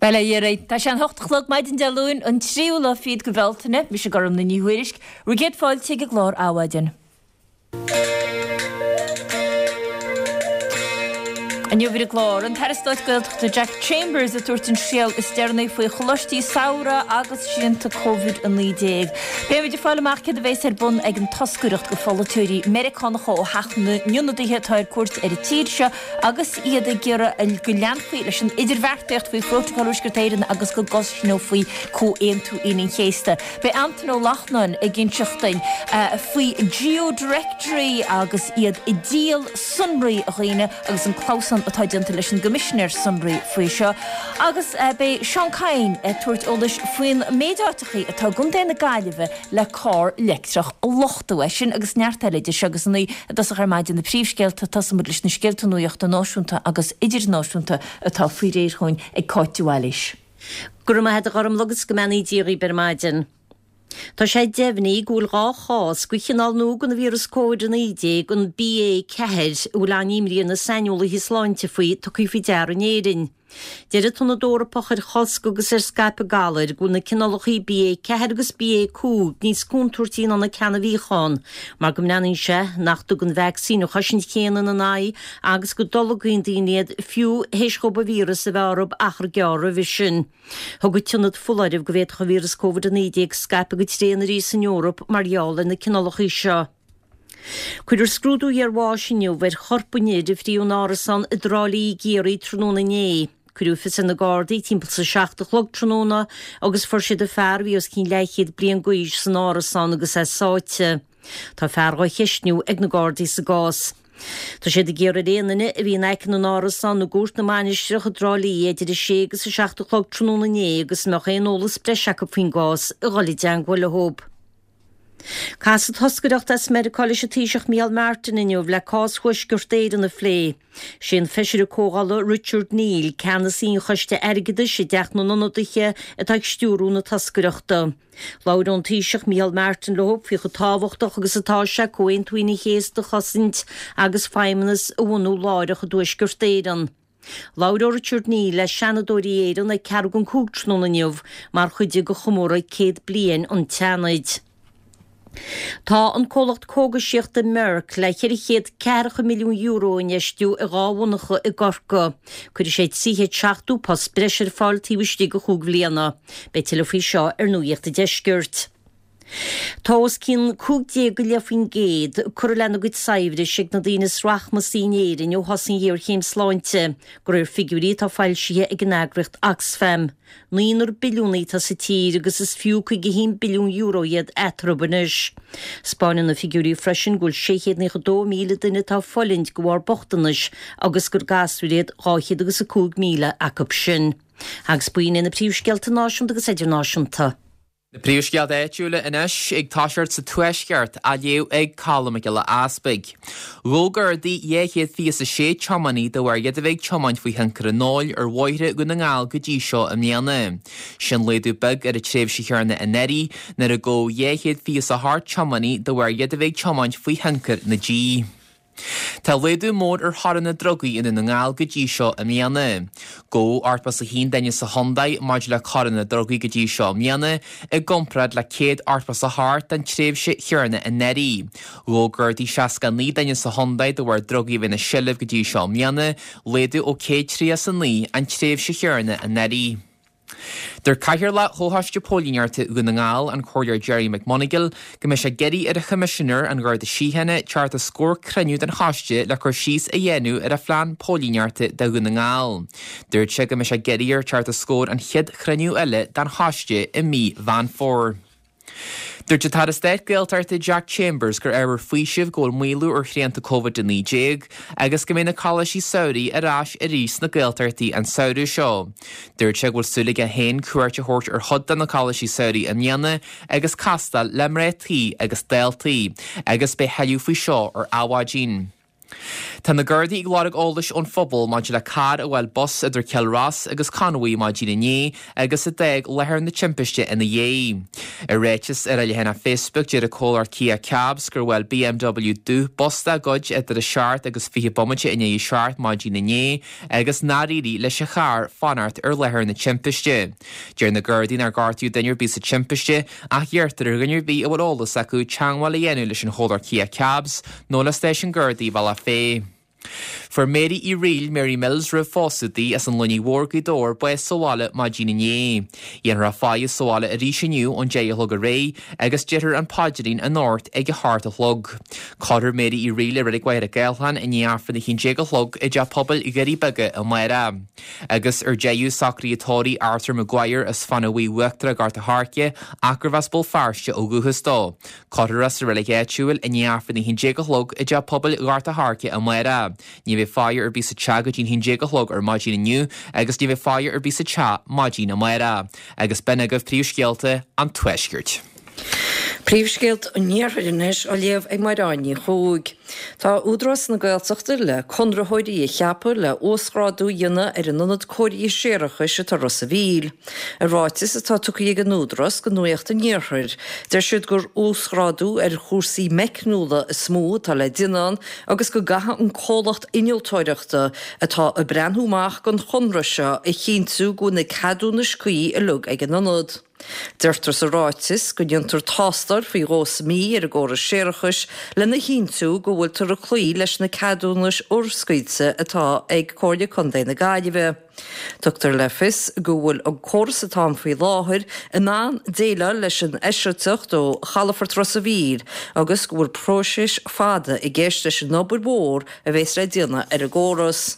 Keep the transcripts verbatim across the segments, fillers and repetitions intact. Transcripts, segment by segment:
Bella Yeri, tá sean hochtchlog maidin dalún an tríú le fiad go bhiltaine, mi se garum na níhuiirisk, rugéad fáil tiige glór áhaidin. An jo vir glór an terstoid goilteachta Jack Chambers a tuairtin síal is dearna faoi cholostí saora agus sianta COVID an lídéag. Bé viidir fáil amach cad a bhéis ar bun ag an toscúireacht go fáilteoirí Americanacha ó hachna nionnadaithe táir cuairt ar a tír seo agus iad a ggéire go leanfaí leis an idirmheartaíocht faoi frochtacáilúsgurtéireann agus go gosisió faoi có éon tú inon chéasta. Bé Anton Ó Lachnain ag gin seachtain faoi Geodirectory agus iad i díal Sunbury a réine agus an Clausan atá dianta leis an Commissioner Sunbury faoi seo. Agus bé Sean Cain tuairt olais faoin méideartachaí atá gundéna gaiileh le cá lectrach lochtahaisisin agus neartaileidir se agus ní das ar maidin na príomhscéalta tasamid leis na scéalta nuíochta náisiúnta agus idir náisiúnta atá faoi réir chuin ag cáitiúáis. Gur ma het a garm logus gomenní dírí ber maidin. Tá sé defhnaí gúil rá chás gwychinál nó gan a vírus COVID an éide gun B A ceir ú láníimríon na seinúla hí sláinte faoi tá chuí fi dear an éirin. Deir tunna dóra pochar chosc agus ar Skype galir gúna cinálachí B A ceir agus B A cúg níos cúntúirtíín anna cena bhíáin, mar go mnaín se nach du an vaccín ó chasin chéanana na naí agus go dolagaon daoinead fiú héiscoba vírus a bharb achar geara visin. Thug go tunad fullairh go bhéad go vírus COVID an éide ag Skype go tréanna rí san Eorop marall na cinálachí seo. Cuidir scrúdú ar bháisiniu bhar chorpanéad a fríú nárasan i drálaí géirí tróna né. Cuiúfis in na Gardaí timppla sa seachta chlog tróna agus for siad a fear bhí os cín leichiad blian gois san nárasan agus é sáite. Tá feará cheisniú ag na Gardaí sa gás. Tá sé de géir réanaine a bhí neic na nárasan na gúirt na mainisteach a drálaí éidir a sé agus sa seachta chlog tróna né agus nach éonolalas breise go faoin gás a gáilí deanghfuil le hób. Cas a toscaireacht as Americalis a tíiseach Mial Martin inniuh le cás chuisgurtéad an na phlé. Sin feisiir a cógála Richard Neal ceanna sín chuiste airgide sé deach na nonadiche atá stúrú na toscaireachta. Lair an tíiseach Mial Martin lehop fi go táhachtach agus atá se coin tuoine chéasta chosint agus feimimenas a bhhanú láireach a dúisgurtéadan. Lair Richard Neal le seanadóí éan ag ceargan cúgtnú na niuh mar chuide go chomóra céad blian an teanaid. Tá an cólacht cóga síochta Merck le cheir chéad ceircha milliún euro in eistú a gáhanacha i Gorca. Cuidir sé tríhéad seachtú pas breisir fáil tíbistí go chúg bliana, be tilafí seo ar nuíochta deisgirt. Tás cín cúgdé go leafin géad chur lena go saibhre sig na dtíanaine srachma sínéirin ó hosin dhéir chéim sláinte, gur ar figurí tá fáil sithe ag an agricht Oxfam. Níonar biliúnaí tá sa tír agus is fiú chuig hím biliún euro iad etrobanis. Spáinan na figurí freisin gúil séchéad na dó míle duine tá foilint go bhar bochtanis agus gur gasúréad áchéad agus a cúg míle acab sin. Agus buin na príomhscealta náisiúnta agus idir náisiúnta. Na príomhscealt éitiúla inis ag táisiart sa tuaisceart a léú ag callam le aspaig. Rógardaí dhéchéad fi sa sé chomaní do bhar iad a bheith chomain faoi hancar náil ar mhaithre go na ngáil go dtí seo a mléana. Sin léadú beg ar a tréimh si chearna a neirí nar a ggó dhéchéad fi sa thart chomaní do bhar iad a bheith chomain faoi hancar na dí. Tá léadú mór ar thoranna drogaí ina na ngáil go dtí seo a mléana. Go artpa sa hín daine sa Hondaid maid le choranna drogaí go dtí seo mléana i gomprad le céad artpa sa thart den tréimh si chearna a neirí. Rógurtí seacan ní daine sa Hondaid do bhar drogaí bhína siileh go dtí seo mléana, léadú ó céad trí san ní an tréimh si chearna a neirí. Der caiir le thóthaiste pólínearta go na ngáil an chóir Jerry McMonigal go me sé geirí ar a commissioner an ggur de síhenne teart a scór cruniú den háiste le chur síos a dhéennn ar a phlean pólínearta de go na ngáil. Dúirt se go me sé geirí ar teart a scór an chiad cruniú eile den háiste i mí Van Fór. Dúirt tá stéit gailtarta Jack Chambers gur ar faoisih ggóil mílú ar chréanta COVID in nídéag, agus go mé na Coláisí Saodaí arás a rís na gailtartaí an Saoú seo. Dúirt se bhfuil súlaigh a haon cuairt a thuirt ar chud den na Coláisí Saodaí a mhéana agus castal lemrétaí agus déaltaí, agus be heiliú faoi seo ar áhádín. Tá na Gardaí ag láraigh eolais ón phobal maidide le cad a bhfuil bus idir Ceilrás agus Conwy maidide ní agus a déag lethar na timpiste ina dhé. I réitis ar a lehéna Facebook deireadh cólar Kia Cabs gur bhfuil B M W dú bosta gcuid idir a seart agus fiche bomaide ina dhé seart maidide ní agus nádaí leis a char fanart ar lethar na timpiste. Deir na Gardaí ar gartú dainir bí sa timpiste ach dheartar ar gnneir bí a bhfuil eolas acu teangháil a dhéanú leis an chólar Kia Cabs nó le station Gardaí bhil a fé. For Mary I Real, Mary Mills ra fósadaí as an lunní mhórgaí dóir ba soála má dína ní. Ian ra fáid soála a ríisiniu an dé a hlug a ré agus ditar an páidirín a náirt ag a háart a hlug. Cadar Mary I Real a ridig gwair a gailhan in nearfan na chin dé a hlug i d pobl I geirí bege a maira. Agus ar déú sacrí atóí Arthur Maguire as fanna bhí uachtar gart a háce agur vas bol farste ó guhustá. Cadar as a rilig éitiúil in nearfan na chin dé a hlug i d pobl gart a háce a maira. Ní bheith fáir ar bí sa te go dín hín dé go hlog ar maidín nniu agus ní bheith fáir ar bí sa te maidín na maira agus benna goh príomhscéalta an tuisgirt. Príomhscéalt an níorthaidirnis ó léamh ag mairáinní chúig. Tá údras na Gaeltachta le conrathóirí a cheapar le ósráadú dhéine ar an nonad cóirí séirecha se tar Rosa Bhíl. A ráitis atá tucaí an údras go nuocht a níorthair. Der siad gur ósráadú ar chósaí meicnúla is smó tá le duineán agus go gatha an cólacht inoltóireachta atá a breanthúach gan chonraise i chéintú go na cadú na scuí a lug ag an nonad. Deirtar sa ráitis go diontar tástar fao rós mí ar a ggóra séirechas le na híntú go bhfuil tar a chlí leis na cadúnas orscuidse atá ag cóide chundé na gaiileh. Doctor Leffis go bhfuil an córas atá faoi láthir in an déile leis an eisiirteach ó Chalafort Rosa Bhíl agus go bhfuil próisis fada i gceist leis an nobair mór a bheits le díonna ar a ggóras.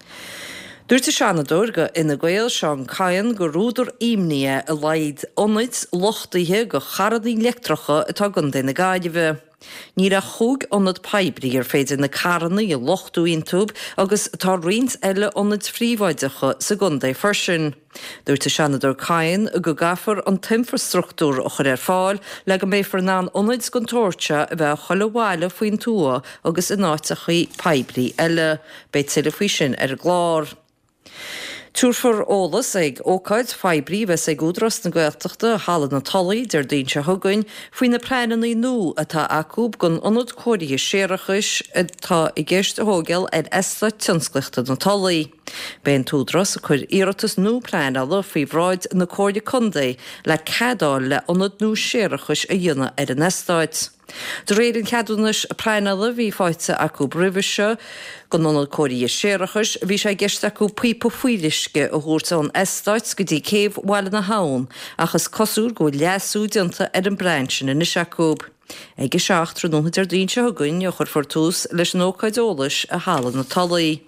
Dúirta seanadúir go ina Gael seán caian go rúdar imnia a laid onid lochtaithe go charadaí leictracha atá gundé na gaiileh. Ní a chúg onad peibrí ar féidir na caranna i lochtú intúb agus tá riint eile onad phríomhaidecha sa gundé farsin. Dúirta seanadúir caian go gafar an tinfrastruchtúr ó chur ar fáil le go mé farnán onid gontóirte a bheith chollehhaile faoin túa agus in áitechaí peibrí eile beit tuile faoi sin ar glár. Túrfar ólas ag ócaid febrí bheits ag údras na Gaeltachta hálan na talaí der daon se thugain faoin na preannaí nó atá acúb gon onad cóirí séirechas atá i gceist a thógeal ar eisla tionsclaachta na talaí. Ben túdras a chuir iireachtas nó preanala faoi bhráid na cóide chundé le ceadáil le onad nó séirechas a dhéine ar an eistáid. De réidir ceadúnas a preanala bhí fáite acu brihise go nonad cóirí séirechas, bhí sé gceist acu puipo fuirisce a thuirta an eistáid go dtí céimh bhile na hán achas cosúr go leasú dionta ar an breintsin in is acúb. Ag i seach trú nóidir daon se thugain a chur fortús leis an ócaidolalas a hálan na talaí.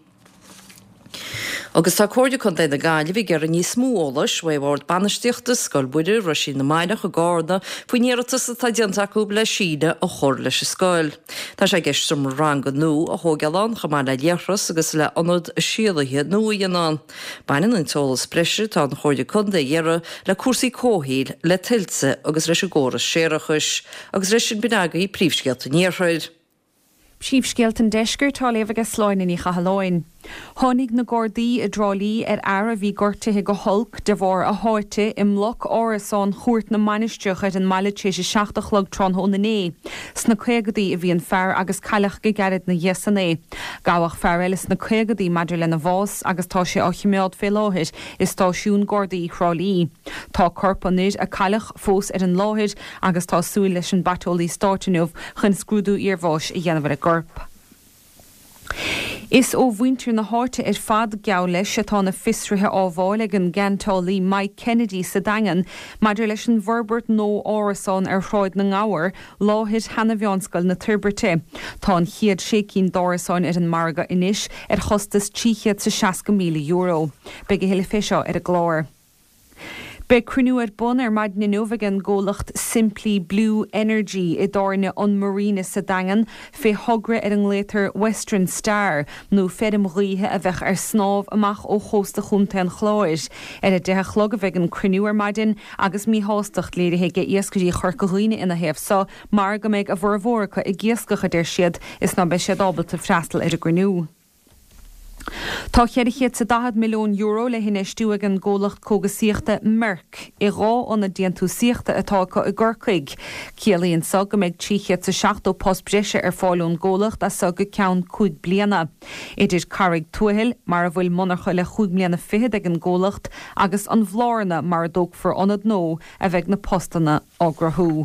Agus tá cóide chun na gaiileh bhí gar a níos smóolalas bh bhhard banisteochtas scoilbuidir ro sin na maiideach a gáda faoinéireachtas atá deanta acu le siide a chur leis a scoil. Tá sé gceist som ranga nó a thógeán chamá le léchras agus le anad a síalathe nó dhéanán. Bainan an tólas breise tá an chóide chun dhéire le cuasaí cóhíil le tiltse agus leis a ggóras séirechas agus leis sin binagaí príomhscéalta níorthaid. Príomhscéalt an deisgur tá léamh agus sláin in í chahalóin. Tháinig na Gardaí a drálí ar air a bhí gortathe go holc de bhór a háite im loch árasán chuirt na manisteach ar an mailetéis i seachtachlog tronthó na né. Sna chuigadaí a bhíon fearr agus caileach go gairid na dhéasanné. Gabhach fearr eiles na chuigadaí maidir le na bhás agus tá sé á chimeád fé láthir is stáisiún Gardaí chrálíí. Tá corpaníid a caileach fós ar an láthir agus tá súil leis an batólaí stáitiúmh chun scrúdú iarmhás i dhéanamh a gorp. Is ó bhaintear na háite ar fad geall se tá na fisrithe ábháil ag an gantálaí Mike Kennedy sa dagan, maidir leis an Verbert nó árasán ar shráid na ngáhar láthir hena bheánscail na turberte. Tá an chiad sécín dárasán ar an marga inis ar chostas tríchéad sa seasca míle euro. Beidh heile fé seo ar a gláir. Be cruniúir bun ar maid na nuvagan ggólacht Simply Blue Energy I dárne an marina sa dagan fé hogra ar an létar Western Star nó fedim ríthe a bheith ar snáb amach ó chósta chunta an chláis. Ar a dethe chlog a bheith an cruniúir maidin agus mí hástacht léirithe iascaí chorcaghine ina hebh sa mar go méid a bhór bhórcha I giascacha der siad is ná be siad ábalta freistal ar a grinú. Tá cheirichéad sa dahad milliún euro le hinna stúig an ggólacht cógasíochta Merck I rá anna díantú síochta atá go I gcurcaig. Cialaíonn sa go méid tríchéad sa seachtó post breise ar fáilún ggólacht a sa go ceann cúig bliana. Idir carraig tuathil mar a bhfuil monarcha le chúig bliana fihead ag an ggólacht agus an bhláranna mar dóg for anad nó a bheith na postanna ágrathú.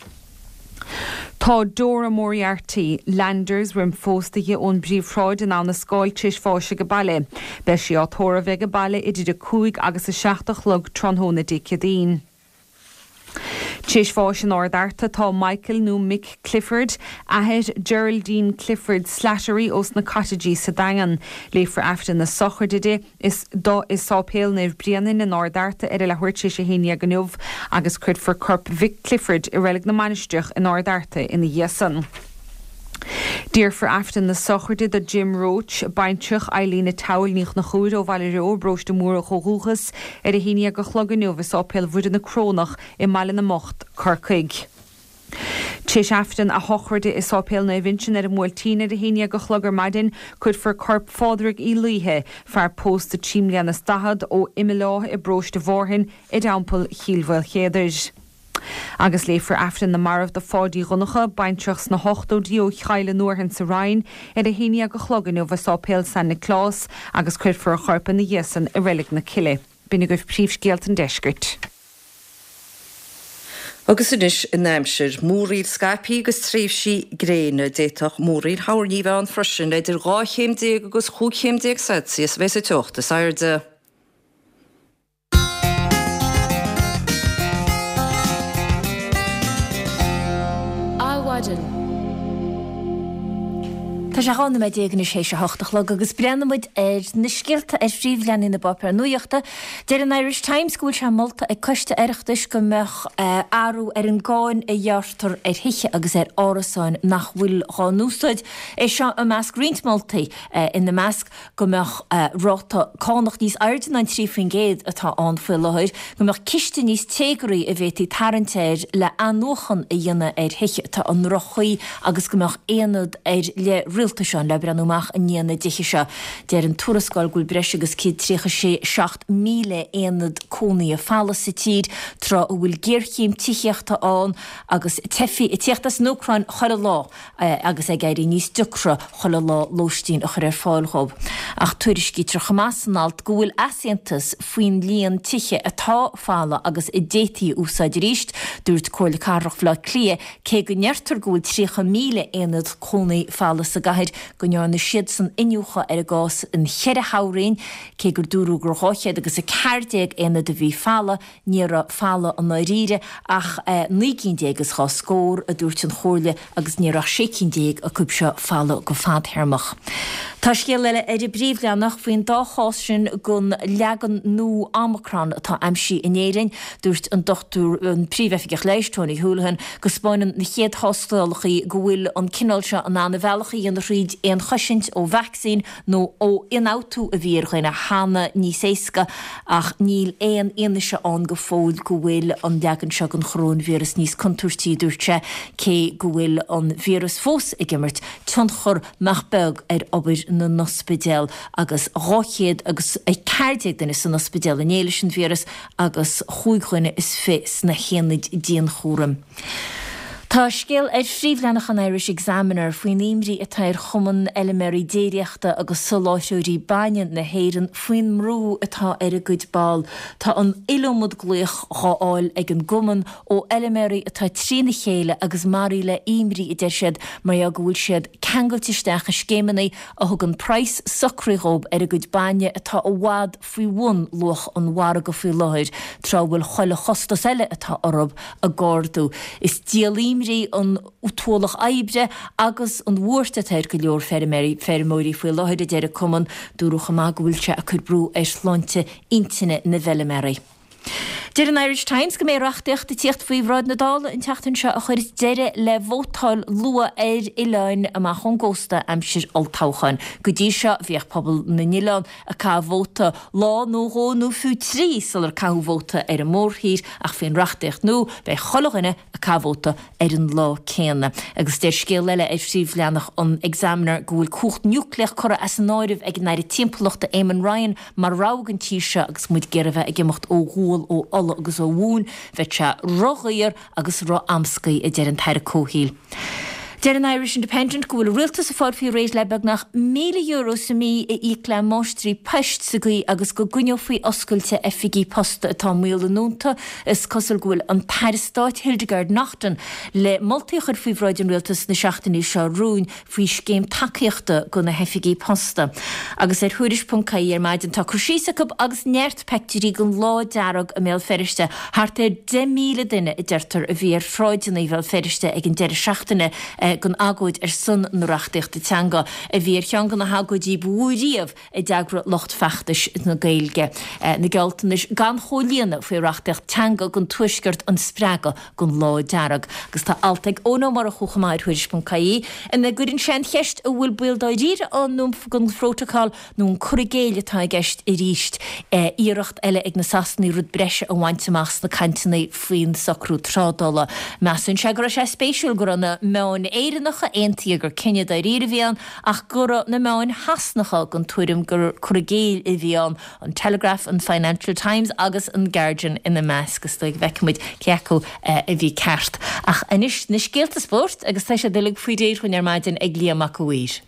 Tá Dora Moriarty, Landers rim fóstaige ón bríomhráid in anna scáil tris fáise go baile. Be si á tóra bheith go baile idir a cúig agus a seachtach lug tronhóna dicadín. Tris fáis an ordarta tá Michael nó Mick Clifford ahead Geraldine Clifford Slattery os na cottagí sa dagan. Léifar aftan na sochardide is dó is sápéal na brianin an ordarta ar le huirte sé héine ganmh agus crid for corp Vic Clifford I rélig na manisteach an ordarta ina dhéasan. Dear for aftan na sochardide a Jim Roach, baintseach Eileen Towel nich na chúid ó bhaile reo bros de múra chóúchas ar a híine go chlogan is ápéal bhuidir na crónach I mala na mocht Corcaig. Tis aftan a hochraide is ápéal na vinsin ar a múltíine a híine go chlogar maidin chud for corp fádrig I luthe fear post a tíimlian na stahad ó imilá I bros de bhórhin I dampel chiilhfuil chéidir. Agus léifar aftan na marmh de fádaí runnacha baintseachs na hochtó dío chaile nuairthain sa Ryan ar a híine go chlogan ó bheith sápéal san na clás agus cuid for a chorpa na dhéasan I rélig na cile. Bina goibh príomhscéalt an deisgirt. Agus inis in Naimsir, múríl Skype agus tríomhsí gréine déitach múríl hairníomh an freisin idir gáchéimdéag agus chúchéimdéag Celsius bheits a teochta sairde. Tá sé hána méid éagna sé se hochtachlog agus breanamid ar na scialta ar phríomhlean na bopra nuíochta. Deir an Irish Times School se molta ag coiste aireachtas go meach áú ar an gáin a dheartar ar hiiche agus ar árasáin nach bhfuil gá nústaid. É seo a measc Green Malta in na measc go meach ráta cánach níos airde na trí fin géad atá an fuil leir, go meach ciste níos tégraí a bhétí tarantéir le anóchan a dhéine ar hiiche tá an rochaí agus go meach éanad ar le rialta seán le breanúach a níana diche se. Deir an túrascáil gúil breise agus cid trícha sé seacht míle éanad cónaí a falla sa tíd trá a bhfuil géirchím ticheachta an agus tefi i tíochttas nócrain chola lá agus ag éirí níos ducra chola lá lóistín a chur ar fáilchob. Ach tuairiscí tra chamásanalt go bhfuil asiantas faoin líon tiche atá falla agus i détaí úsáid ríist dúirt cóirla carrach flá clia cé go neartar go bhfuil trícha míle éanad cónaí falla sa gaid go nearna siad san inniucha ar a gás an cheire haurín cé gur dúrú gur háichead agus a ceirdeag éana de bhí falla níra falla an ríide ach nícindéag chá scór a dúirt an chóirle agus níra sécindéag a cúbse falla go fadhermach. Tá scéal leile ar i bríomhleannach faoin dá chásin gon leagan nó Omicron atá aimsí in éireann dúirt an dochtú an príomhefigach leistóí thuúlahan go spáinan na chéad hostálachaí go bhfuil an cinál se an anna bhealachaí an riad éon choisint ó vaccín nó ó inátú a bhíor chuine hána níos éasca ach níl éon aine se an go fóil go bhfuil an leagan se an chrón vírus níos contúirtí dúirte cé go bhfuil an vírus fós i gimmert tionchor nach beg ar obair na nospidéal agus ráchéad agus ag ceirdeag den is an nospidéal in éile sin vírus agus chúigchuine is fés na chéanaid díon chóram. Tá scéal ar phríomhleannach an Irish Examiner faoin imrí atá ar chumann eileméirí déireachta agus soláisiúirí baineann na héireann faoin mrú atá ar a gcuid ball. Tá an ilomod gluach gháil ag an gumann ó eileméirí atá trína chéile agus marí le imrí i d deisiad mar a bhfuil siad ceangailtisteach a scémannaí a thug an price socraíóib ar a gcuid baine atá ó bhád faoi bhain luach an mhara go faoi láthir trá bhfuil choile chostas eile atá orb a gáardú. Is díalí rí an útólach aibre agus an bhuairteteir go leor ferméí fermóí foioi láthir a deire cuman dúrúcha má bhfuilte a chur brú ar sláinte intine na bheile. Dear an Irish Times go mé rachtaocht tíocht faoi bhráid nadála in teachtain seo a chuir deire le bhótáil lua ar ilein amach chun gósta amsir altáchan. Go dtí seo bhíoh pobl na Nílan a cá bhóta lá nó ró nó fiú trí sal ar cá bhóta ar an mórthír ach féin rachtaocht nó be cholagine a cá bhóta ar an lá céanna. Agus déir scéal leile ar sríomh leannach an examinar go bhfuil cuacht núcleach chora as an áirimh ag nair timplachta Éamon Ryan mar rágan tí seo agus muid geiribh ag imecht ó gúil ó all agus ó bhún bheit se roghíir agus rá amscaí a deir an teir cóhíl. Deir an Irish Independent go bhfuil rialtas a fád fiú rééis lebeg nach míle euro sa mí i ícle máistrí peist sa gaí agus go gunneo faoi oscailte effigí posta atá míle nónta is cosal go bhfuil an Tairsteáit Hildegard Nachtan le moltaíochar faoi bhráid an rialtas na seachtaí seo rún faoi scéim takeíochta go na hefigí posta. Agus ar thuiris punt caí ar maidin tá cruisísacab agus neart pectirí gon lá dearag a méil feriste hart ar de míle duine i deirtar a bhí ar fráideanna bhil feriste ag an deir seachtaine gon agóid ar sun nuachtaocht de teanga a bhí ar teanga na hagóidí búíomh i deagra locht feachtais na gailge. Na gealtan is gan cholíanana faoi rachtaocht teanga gon tuisgurt an sppraga gon lá dearag. Agus tá altaigh óna mar a chuchamáid thuiris.caí in na gurinn sean cheist a bhfuil buildáidír an num gon frótaáil nó chorigéile tá gceist i ríist íirecht eile ag na sasannaí rud breise a bhaintteach na cantainna faoin sacrú trádála. Measún se gur sé spéisiúil gur anna meáin éirenacha aontaí gur cinenne da riire bhíán ach gur na meáin hasnacha gon tuairim gur chorigéil i bhíán an Telegraph an Financial Times agus an Guardian ina meas gus ag bheicimiid ceacu a bhí ceart. Ach inis na scéalta sport agus tá sé duigh faoi déir chuin ar maidin ag líamach go bhuair.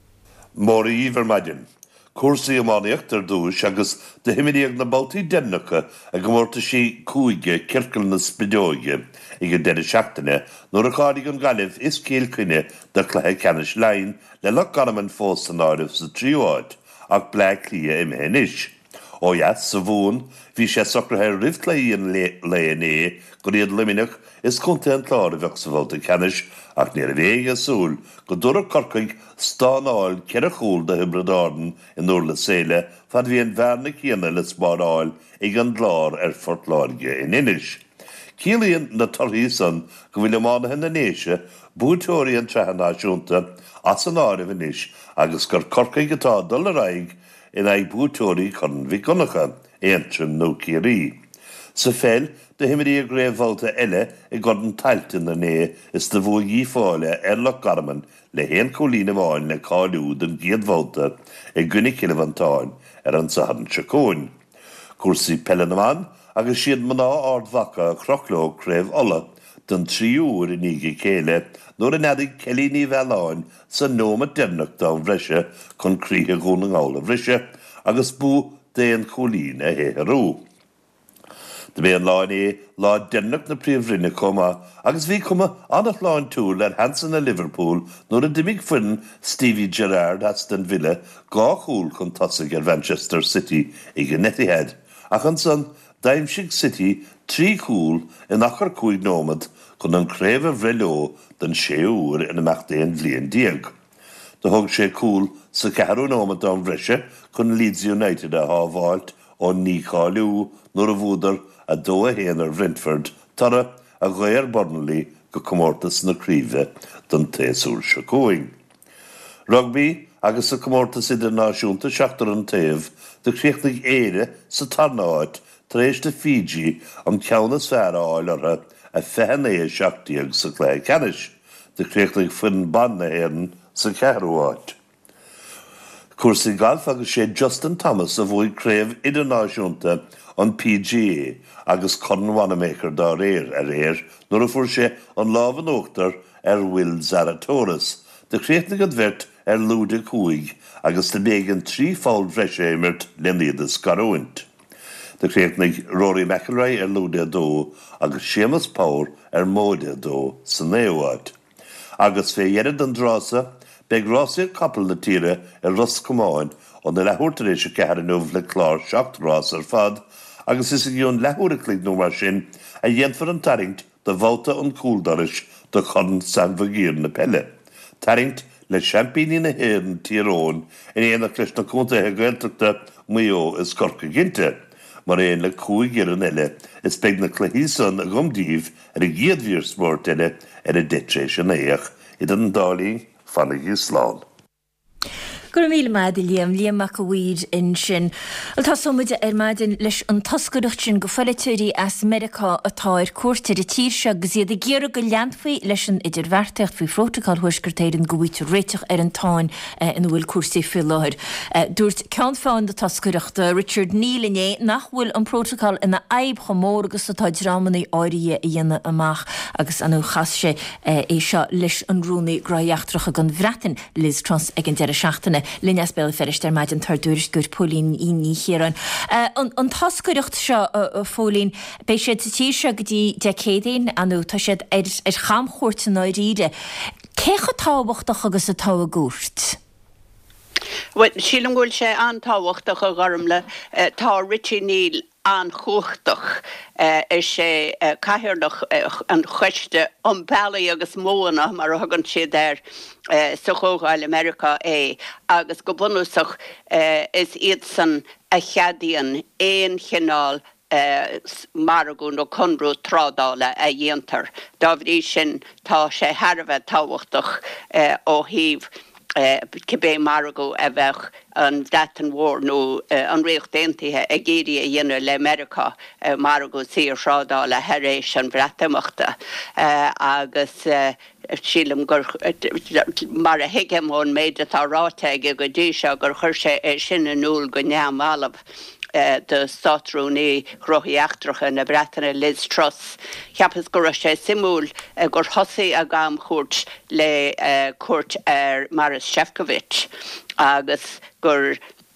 Mórí íomhar maidin. Cuasaí amáíocht ar dúis agus de himiríag na baltaí dennacha a go mórta sí cúige circail na spidóige ag an deire seachtaine nuair a chádaigh an gailibh is céal cuine de chluthe ceannis lein le le garaman fós an áirimh sa tríúáid ach blé clia imthe inis. Ó dheas sa bhún bhí sé socrathe ribh léon léon é go iad liminach is chunta an chláir a bheith sa bhilta ceannis ach níor a bhéige súl go dúra corcaig stánáil ceir a chúl de hibridáden in úr le séile fan bhí an bhearna chéana le spádáil ag an glár ar fortláirge in inis. Cílíonn na torthaí san go bhfuil amána na néise bútóirí an trehannáisiúnta as an áirimh inis agus gur corcaig atá dul a raig in ag bútóirí chun bhí conacha éantrin nó cíirí. Sa féil de himirí a gréibhálta eile i gcodan tailtin na né is de bhua í fáile ar le garman le héan cholína bháin le cáiliú den giadhálta i gcuine cilvantáin ar an sahan seacóin. Cuasaí Pellanamán agus siad maná ardhacha crochló créibh ola den tríúr in íige céile nuair a nedig celíní bheáin san nóma dennach dá bhreise chun críthe gún an ála bhreise agus bú déan cholína héharú. De bhíon láin é lá dennach na príomhrinne comma agus bhí cuma annach láin túil ar Hansen a Liverpool nuair a dimig fuin Stevie Gerrard as den Villa gá chúl chun tosaigh ar Manchester City ag an Etihad ach an san Daimsig City trí chúl in achar cúig nómad chun an créimh bhreileo den sé úr in amach déon bhliain diaag. De thug sé cúl sa ceathrú nómad an bhreise chun Leeds United a hábháilt ó ní cháiliú nuair a bhúdar a dó a héan ar Brentford tara a ghair Burnley go comórtas na críomhe don téasúr seacóing. Rugby agus a comórtas idirnáisiúnta seachtar an taobh de chríochtaigh éire sa tarnáid tar éis de Fiji an ceanna sfear áileartha a fehan é seachtaíag sa chlé ceannis de chríochtaigh fuin ban na héan sa ceathrúáid. Cuasaí golf agus sé Justin Thomas a bhfuil créimh idirnáisiúnta an P G A agus Conn Wanamaker dá réir ar réir nuair a fuair sé an lábhan óachtar ar Will Zalatoris de chréitnig an bhirt ar lúda cúig agus de bégan trí fáil bhreise éimirt leníad is garóint. De chréitnig Rory McIlroy ar lúda dó agus Seamus Power ar móda dó san éháid. Agus fé dhéad an drása beag rásaí capal na tíre ar Roscomáin an na lehuirtar éis a ceathar nómh le chlár seacht rás ar fad agus is a ghiún lehuiriclaigh nó mar sin a dhéanfar an taringt de bhálta an cúldaris do chun sanmhagír na pelle. Taringt le champíní na héan tíróin in éanach leis na cúntathe gaeltachta muo is corca ginte, mar éon le cúig ar an eile, is beag na chluhísan a gomdíomh ar a ghéadhír sport eile ar a ditréis an éach, iad an dálín fannig í sláán. Gur mí maid líam líamach go bhíd in sin. Al tá somuide ar maidin leis an tascaireacht sin go foileúirí as America atáir cuairtear a tír se go siad a ggéar go leanfaí leis an idir bharteacht faoi frótaáil thuisgurtéidir go bhíte réiteach ar an táin in bhfuil cuasaí fi láthir. Dúirt ceann fáin de tascaireachta Richard Neilné nach bhfuil an prótaáil ina aib chomór agus atá drámannaí áirí a dhéine amach agus anú chas sé é seo leis an rúnaí graíachtracha gan bhreatain Liz Truss ag an deire seachtainna Linne spéil ferristar maid an tardúris gur pólín í ní chéan. An tascaireacht seo fólín, bei sé tí se go dtí decédain anú tá siad ar chamchóirta ná ríide. Cécha táhachtach agus a tá a gúirt? Well, sílam gúil sé an táhachtach a gharmle, tá Richie Neil an chuchtach is sé caihirdach an chuiste an bailí agus móna mar hagann sé der sa chógáil America é agus go bunúsach is iad san a cheadaíon éon chinál maragún ó conrú trádála a dhéantar. Dábhrí sin tá sé Harbheith táhachtach ó híomh Cibé maragó a bheith an datan mór nó an réocht déantaithe a géirí a dhéanú le America maragó sír srádála heréis an bhreatamachta agus sílam gur mar a hiigeamón méid atá ráteige go dtí seo gur chuir sé é sin an núl go neamálab de státrúnaí chrothíachtracha na Breataine Liz Truss. Cheapas gur sé simúl gur thosaí a gam chuirt le cuairt ar Maris Shevkovich agus gur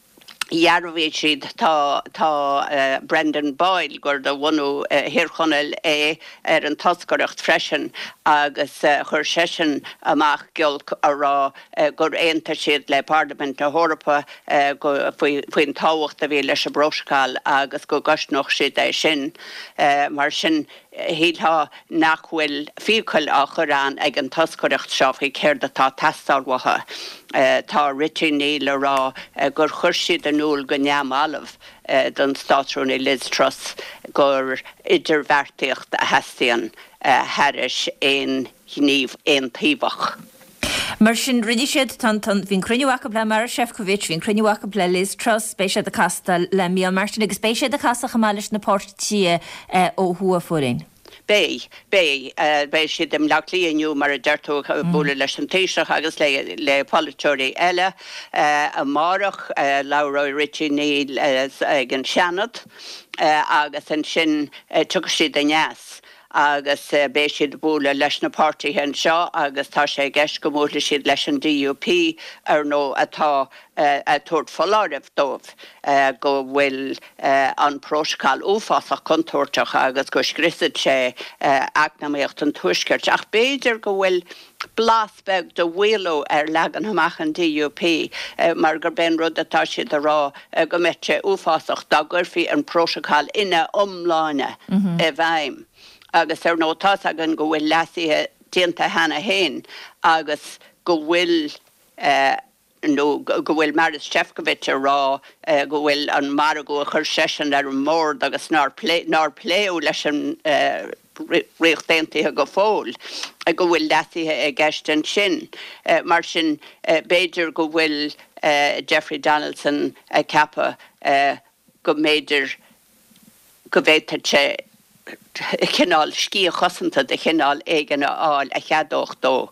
Jarvid siad tá tá uh, Brendan Boyle gur do bhunú uh, hirchonel é ar an tascaireacht freisin agus uh, chur sesin amach giolc ará uh, gur éanta siad le Parliament na Hórapa uh, go faoin táhacht a bhí leis a broscáil agus go gasnoch siad é sin uh, mar sin hílá nachhfuil fiúcail á chorán ag an tascaireacht seo faoi céir atá testáilmhatha. Uh, tá Richie Neil ará uh, gur chuir siad an núl go neamálmh uh, don státrúnaí Liz Truss gur idir bhartaíocht a heastíonn uh, haris éon hníomh éon taobhach. Mar sin ridí siad tan hín cruniuhacha le Maris Shevkovich, hín cruniuhacha le Liz Truss, béis siad a casta le Mian Martin agus béis siad a casta chamáis na pórtí ó thua fuarin. Bé, bé, bé siad am lachlíonniu mar a deirtú búla leis an téiseach agus le le politúirí eile a marach Laura Richie Neil ag an Seanad agus an sin tuga siad a neas. agus uh, bé siad búla leis na pártaí hen seo agus tá sé gceist go mór siad leis an D U P ar nó atá uh, a tuairt foláirih dómh uh, go bhfuil uh, an próscáil úfásach contúirteach agus go scrisid sé uh, acnaíocht an tuisgeirt ach béidir go bhfuil blasbeg de bhhuiló ar legan amach an D U P uh, mar gur ben rud atá siad a rá uh, go mete úfásach da gurfií an próscáil ina omláine mm-hmm. a bhaim. agus ar nótá agan go bhfuil leasíthe déanta hena héin agus go bhfuil uh, no, go bhfuil Maris Shevkovich rá uh, go bhfuil an maragó a chur sesin ar an mór agus nar pléú leis an uh, réocht déantaithe go fóil a go bhfuil leasíthe a gceist an sin uh, mar sin uh, béidir go bhfuil uh, Jeffrey Donaldson a cappa uh, go méidir go bhéta sé chinál cí chosanta de chinál éigen áil a cheadócht dó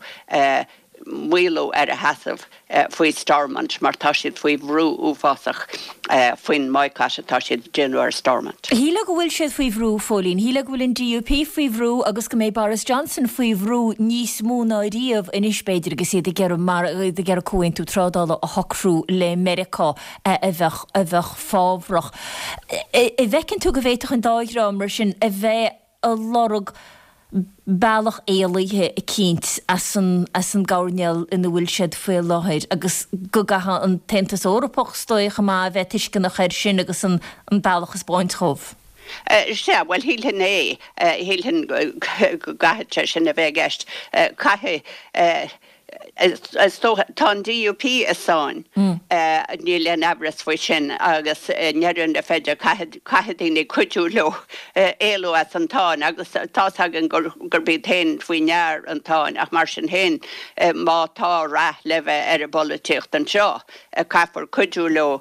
muilú ar a hasamh faoi Stormont mar tá siad faoi bhrú úfásach faoin maicaise tá siad January Stormont. Híle go bhfuil siad faoi bhrú fólín, híle go bhfuil in D U P faoi bhrú agus go méid Boris Johnson faoi bhrú níos múna riamh inis beidir agus iad ggéar mar de ggéar cóin tú trádála a hocrú le America a bheith a bheith fábhrach. I bhecinn tú go bhéiteach an dáithre mar sin a bheith a lorug bailach éalaithe i cínt as an gáneal ina bhfuil siad faoi láthir agus go gatha an tentas órappach stoich má bheith tuisce nach chuir sin agus an bailach is báint chomh. Se bhfuil hílhin é hílhin go gaithte sin a bheith gceist caithe tá D U P asáin ní le nabras foi sin agus nearún de féidir caihadína cuiú lo éú as antáin agus tágan gur bí tain faoi near antáin ach mar sin hen má tá ra leh ar a bolíocht an seo caipar cuiú lo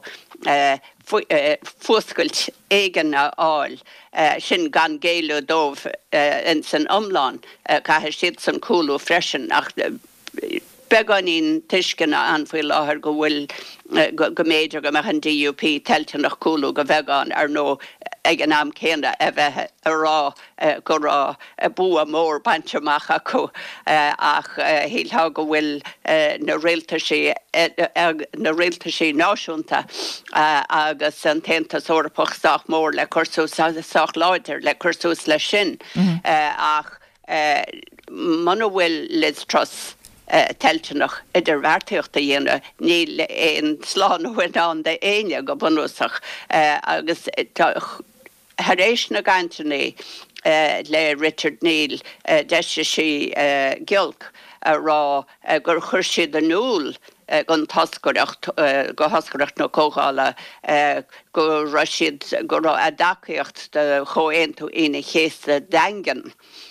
fuscailt éigen áil sin gan géile dómh in san omláin caithir siad san coolú freisin ach beganín tuiscinna an bhfuil láthair go bhfuil go méidir go meach an D U P teilte nach coolú go bheagán ar nó ag an am céine a bheith ará go rá bú a mór banteach acu ach híltha go bhfuil na réaltaí na réaltaí náisiúnta agus an tentas orpachach mór le chursúsach láidir le chursús le sin ach man bhfuil Liz Truss teltenach idir bhharrtaíocht a dhéana níl éon sláánhain an de éine go bunúsach agus haréis na gaiintenaí le Richard Neil deise sí gilc rá gur chuir siad an núl gon tascoireacht go hascoireacht nó cóála go ra siad go rá a dacaíocht de choéonú ina chéasta dagan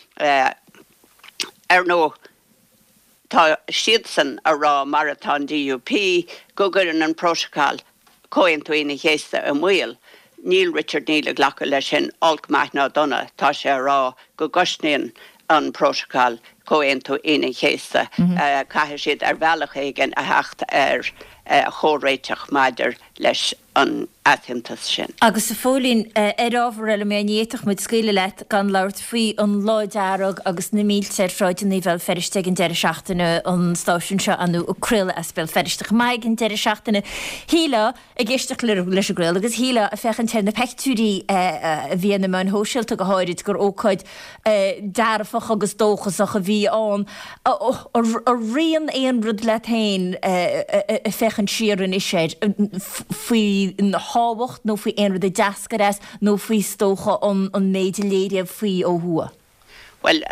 ar nó tá siad san a rá marathon D U P go gur an próseáil coinú ina chéasta a mhuiil. Níl Richard Neil a ghlacha lei sin olc maithná donna tá sé rá go gosnéan an próseáil coinú ina chéasta caithir siad ar bhealach éigen a hecht ar chóréiteach maidir leis an athimtas sin. Agus sa fólín ar ábhar eile mé néach mu scíile leit gan leirt faoi an láidearag agus na míl sé fráidin ní bhil feriste an deire seachtainna an stáisiún seo anú ó cruile a spéil feristeach maig an deire seachtainna. Híle a ggéisteach le leis a gréil, agus híle a fechan te na peictúí a bhíanana man hóisiilta go háirid gur ócáid dearfach agus dóchas a bhí an a rion éon rud le tain a fechan siaran is séid faoi na háhacht nó faoi éon rud a deascaras nó faoi stócha an méidir léidir faoi ó thua. Well,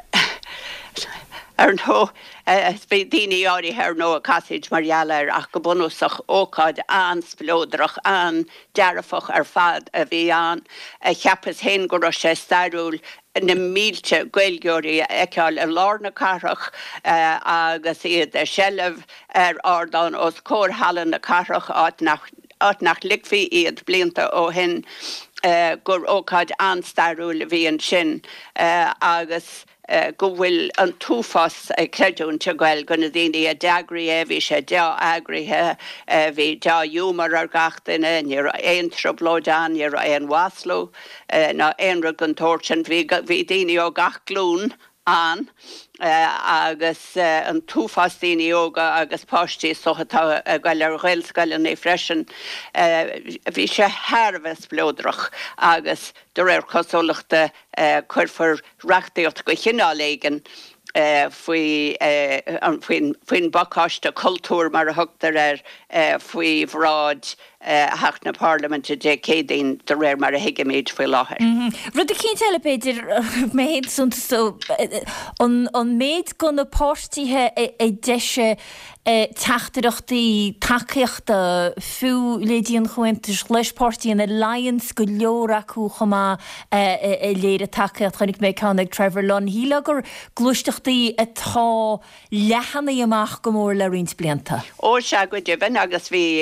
ar nó bé daoine áirí ar nó a casid marhealar ach go bunúsach ócáid an splódrach an dearafach ar fad a bhí an cheappas hen go ra sé stairúil na mílte gweilgóirí eáil a lárna carach agus iad a sellh ar ardán os cór hallan na carach áit nach áit nach licfí iad blianta ó hin gur ócáid an stairúil bhí an sin agus Uh, go bhfuil an túfas uh, cléún te gweil gona daoine a deagraí é bhí sé de agrithe bhí de dúmar ar gatainine ní éon troblóideán ní éon wasló ná éonra an tóirtin bhí daoine ó gach glún an agus an túfas daoine óga agus páistí sotha gail ar ghilscail é freisin bhí sé tharbhes blódrach agus do réir cosolaachta chuirfar reachtaíocht go chinnáléigen faoi faoin bacáiste cultúr mar a thugtar ar faoi bhráid heach na Parliamente dé cédaon do réir mar a hiigeméid faoi láthair. Rud a cinn teile beidir méid sunta an méid go na páistíthe é deise teachtarachtaí takeíochta fiú lédíon chuintas leispáirtíí na Lions go leor acu chumá léir a takeíocht chunig mé cánig Trevor Lunn híla gur glúisteachtaí atá lehanna amach go mór le rins blianta. Ó se go dibin agus bhí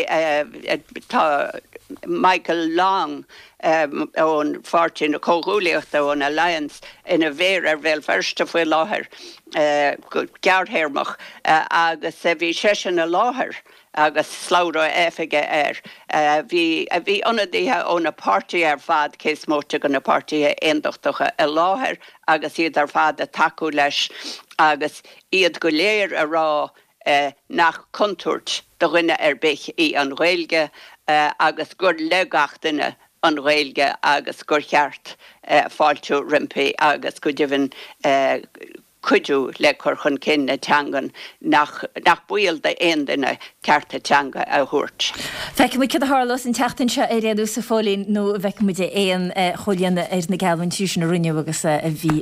tá Michael Long um, ón fartin a cógúliaachta ón Alliance ina bhéir ar bhéil firsta faoi láthair uh, gearthéirmach uh, agus uh, bhí sesin a láthair agus slára éifige ar. Bhí uh, bhí onadíthe ón na pártaí ar fad cés móta go na pártaí aondochtacha a láthair agus iad ar fad a taú leis agus iad go léir a rá uh, nach contúirt do rinne ar bich í an Ghaeilge uh, agus gur legachtainine an Ghaeilge agus gur cheart uh, fáilteú rimpi agus go dibhann uh, cuiú le chur chun cinenne teangan nach buil de aondaine cearta teanga a thuirt. Feice mu cad hálas an teachtain se a réadú sa fólín nó bheith mu éon choléanna ar na gahann tíúsin na rinne agus a bhí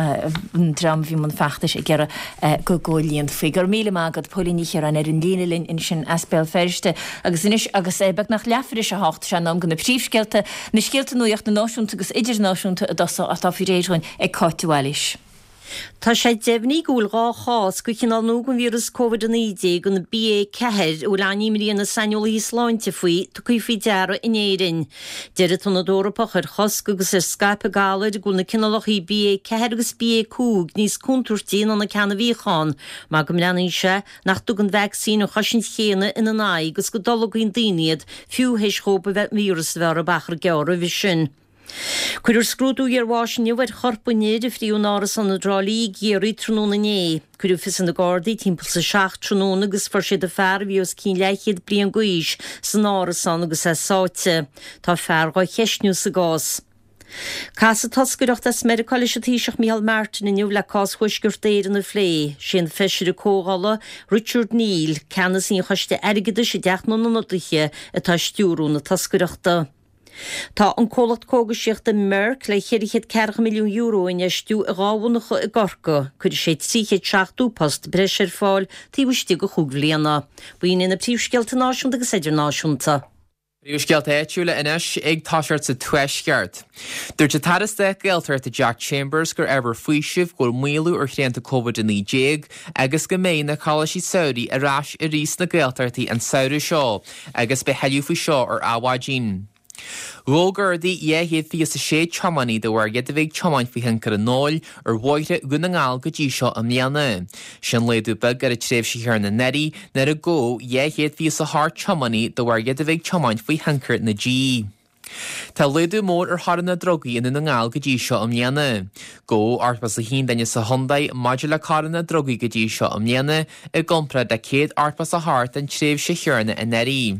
an dram bhí man feachtas i ggéire go ggóilíonn faoi gur míle mágad pólíníar an ar an líanalinn in sin aspéil ferste agus inis agus é beh nach leafir se hácht se am go na príomhscéalta na scéalta nuocht na náisiúnta agus idirnáisiúnta a dosa atá fi réidirhain ag cáitiúáis. Tá sé defhní gúil rá chás go cinál nógan vírus COVID nineteen gon B A ceir ó leaní mríonna sanúla Ísláinte faoi tu chuí fao deara in éirin. Deire tunna dórapach ar chosc agus ar Skype gálaid gúil na cinálachí B A ceir agus B A cúg níos cúntúirtíín an na cena bhíáin, má go mleanaí se nach tugan vaccín ó chosin chéine ina náid agus go dolagaín daoinead fiú hééis chópa bheith vírus bhar a bachar geara bhí sin. Cuidir scrúdú ar bháisina bhar chorpanéad a fríú náras an na drálíí géirí tróna né. Cuidir fis an na Gardaí timppla sa seach tróna agus for siad a fear bhí os cín leichiad blian gois san náras an agus é sáte. Tá feará cheisniú sa gás. Cas a toscuireacht as Americaála se tíiseach Michael Martin inniu le cás chuisgur déir an na phlé, sin feisiir a cógála Richard Neil ceannas íon choiste airgide sé deach nó nonatliche atá stiúrú na toscuireachta. Tá an cólacht cógasíocht de Merck le chéirichéad ceirich milliún euro in eistú a gáhanacha i Gorca, chuidir sé tríchéad seachtú post breis ar fáil tíhuistí go chuig bliana. Bhuion ina príomhscealta náisiúnta agus idirnáisiúnta. Príomhscealta éitiúla inis ag táseart sa tuaisceart. Dúirt a tarasta gealtar a Jack Chambers gur ever faoisih go mílú ar chréanta COVID nineteen agus go méid na Cáilí Saudi a ráis i rís na gealtartaí an saoire seo agus be heiliú faoi seo ar áhádín. Rógur dí dhéhéad fi sa sé chomaní de bhar geidir bhéh chomáin fi hen ar an náil ar bhaite gona ngáil go dtí seo am líana. Sin léadú beg ar a tréimh si chear na neirí nar a ggó dhéhéad fi sa thar chomaní de bhar geidir bhéh chomáin faoi hencart na G. Tá léadú mór ar thar na drogaí ina na ngáil go dtí seo am líana. Go artpas a hín daine sa Hyundai maidir le cara na drogaí go dtí seo am líana i gompra de céad artpas a thart an tréimh si chearna in neirí.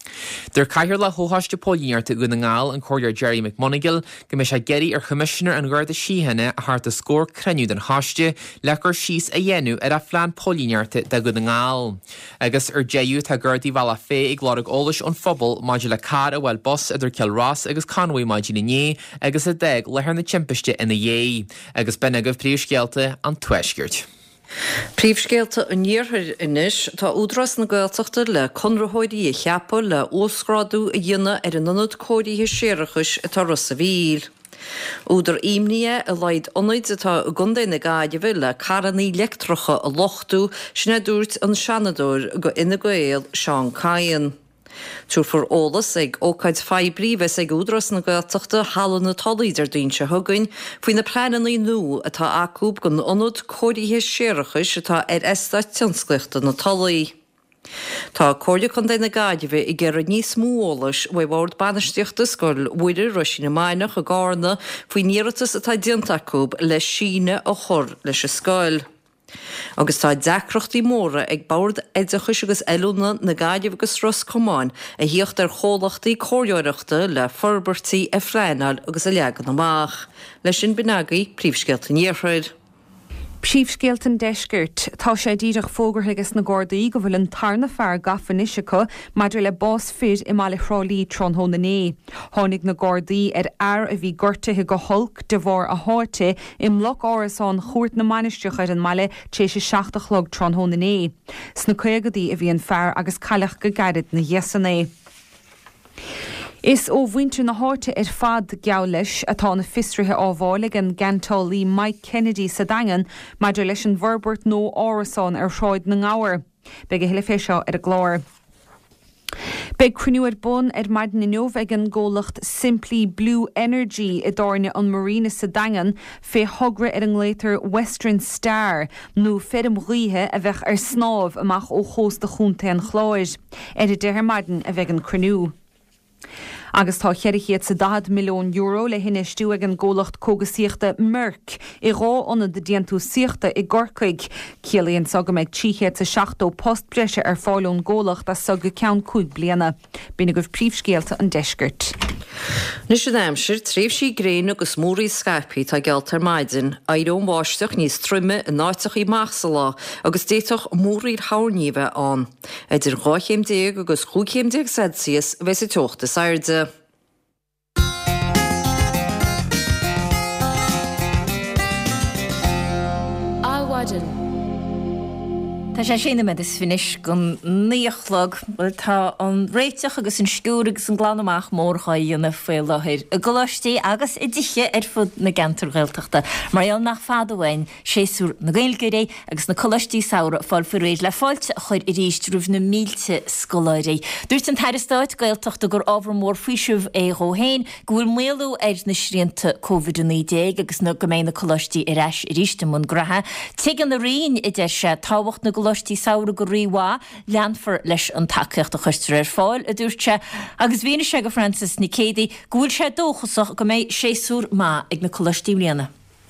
Der caiir le hóháiste pólíarta gona ngáil an cóir Jerry McMonigal go mé sé geirí ar commissioner an gcuirda síhanne a thart a scór creniu den háiste lechar síos a dhéennn ar a phlean pólíarta de gona ngáil. Agus ar déú tá gcuirdaí bhela fé ag glárag ólas an phobal maidir le car a bhfuil bus idir Kilrás agus Conway maidir na né agus a deag lethar na timpiste ina dhé, agus ben agah príomhscealta an tuaisceart. Príomhscéalta an níorthir inis tá údras na Gaeltachta le conrathóirí a cheappa le óscradú a dhéine ar an nonad cóiríthe séirechais atá Rosa Bhíl. Údar imnia a leid onaid atá a gundé na gáidehil le caraní lectrocha a lochtú sinna dúirt an seanadúir go ina Gael Sean Cain. Trúr for ólas ag ócaid febrí bheits ag údras na Gaeltachta hallan na talíidir dúintse thugain faoin na pleanaí nó atá acúb gon onad cóiríthe séirechais atá ar esta tionscleachta na talaí. Tá cóirde chun na gáideheh i ggéire níos mólas bh bhard banisteochta scoil bhuiidir roisin na mainach a gána faoi níratas atá diantacúb le síne a chur leis a scoil. Agus tá deacrochtaí móra ag bord éidechas agus eúna na gáideh agus Ros Comáin a hiocht ar chólachtaí cóireachta le forbertaí a phléinál agus a leagan amach. Leis sin binagaí príomhscealta níorthid. Príomhscéaltan deisgirt tá sé díreach fógarthagus na Gardaí go bhfuil an tarna fear gafanisisicha maidir le bás fir i mála chrálíí tronthóna né. Tháinig na Gardaí ar air a bhí gortathe go holc de bhór a háte im loch árasán chuirt na manisteach ar an mála té sé seachtachlog tronthóna né. Sna chuigadaí a bhí an fear agus caileach go gairid na dhéasanna. Is ó bhaintear na háte ar fad geallais atá na fistrithe ábhálaigh an gantálaí Mike Kennedy sa dagan maidir leis an bharbert nó árasán ar shráid na ngáir. Beag a hiile fé seo ar a glár. Beag cruinniúir bun ar maidin na neomh ag an ggólacht Simply Blue Energy i dárne an Marina sa dagan fé thugra ar an ngléitar Western Star nó fedum ríthe a bheith ar snámh amach ó chós de chúnta an chláir. Ar a deir maidin a bheith an cruinniú. Agus tá cheirichéad sa dá milliún euro le hinne stú ag an ggólacht cógasíochta Merck i rá de déantú síochta i Gorcaig. Cialaíonn sogam ag tríchéad sa seachtó postbreise ar fáilún ggólacht a sog go ceann cúig bliana. Bína goibh príomhscéalta an deisgirt. Nus an amsir tríomh sí gréin agus mórí Skype tá gealtar maidin aidón bháisteach níos truime in náiteach í machsa lá agus déitoch mórír háníomh an. Idir gáchéim déag agus chúchéim déag Celsius bheits i teochta sairde. Áhaidir. Tá sé sinna me is finis gon níochlog bhfuil tá an réiteach agus an sciúr agus an glanamach mórcha dhéanana fé láthir. A goláistí agus i dtiche ar fud na gentar ghilteachta. Mar eall nach fadahhain séú na gailguré agus na choláistí saora fáil for réid le fáilte a chuir i ríist rúh na mílte scoláirí. Dúirt an Teiristáit gailteachta gur ábhar mór faoisih é róhéin, gúil méú ar na sríanta COVID nineteen agus na goména choláistí ar eis i ríiste mun gratha. Tuigean na rion i d se táhacht na golostí saora go riá leanfar leis an takeocht a chuistir ar fáil a dúirte agus bhíine se go Francis Nicédi gúil sé dóchasach go méid séúr má ag na colostí bliana.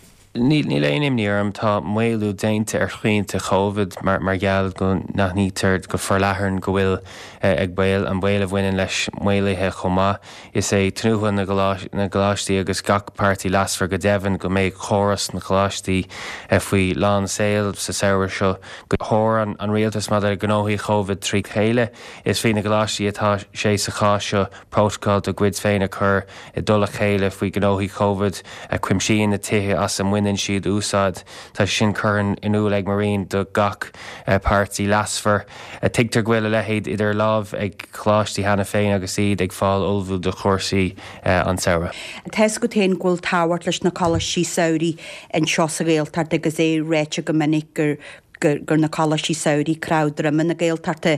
Ní ní lénim níarm tá muú déinte ar chuointe COVID mar mar geall go nach nítar go forlathairn go bhfuil ag bail an bail a bhainein leis muolathe chomá. Is é trúhan na gláistí agus gach pártaí lasfar go deimhin go méid choras na gláistí faoi lán saoil sa saoir seo go thór an rialtas mad ar gnóthaí COVID trí chéile. Is fao na gláistí atá sé sa chá seo protocol do gcuid féin a chur i dul a chéile faoi gnóthaí COVID a cuimsíon na tithe as an in siad úsáid tá sin churann inú ag marín do gach uh, pártaí lasfar. Uh, Tigtar ghuiile lehéad idir lámh ag chláistí hena féin agus iad ag fáil olbhú do chórsaí uh, an saora. Thes go téin ghfuil táhairt leis na choláistí saoirí an seo sa Gaeltart agus é réite go minic gur, gur, gur na choláistí saoirí crowdrum na Gaeltarta.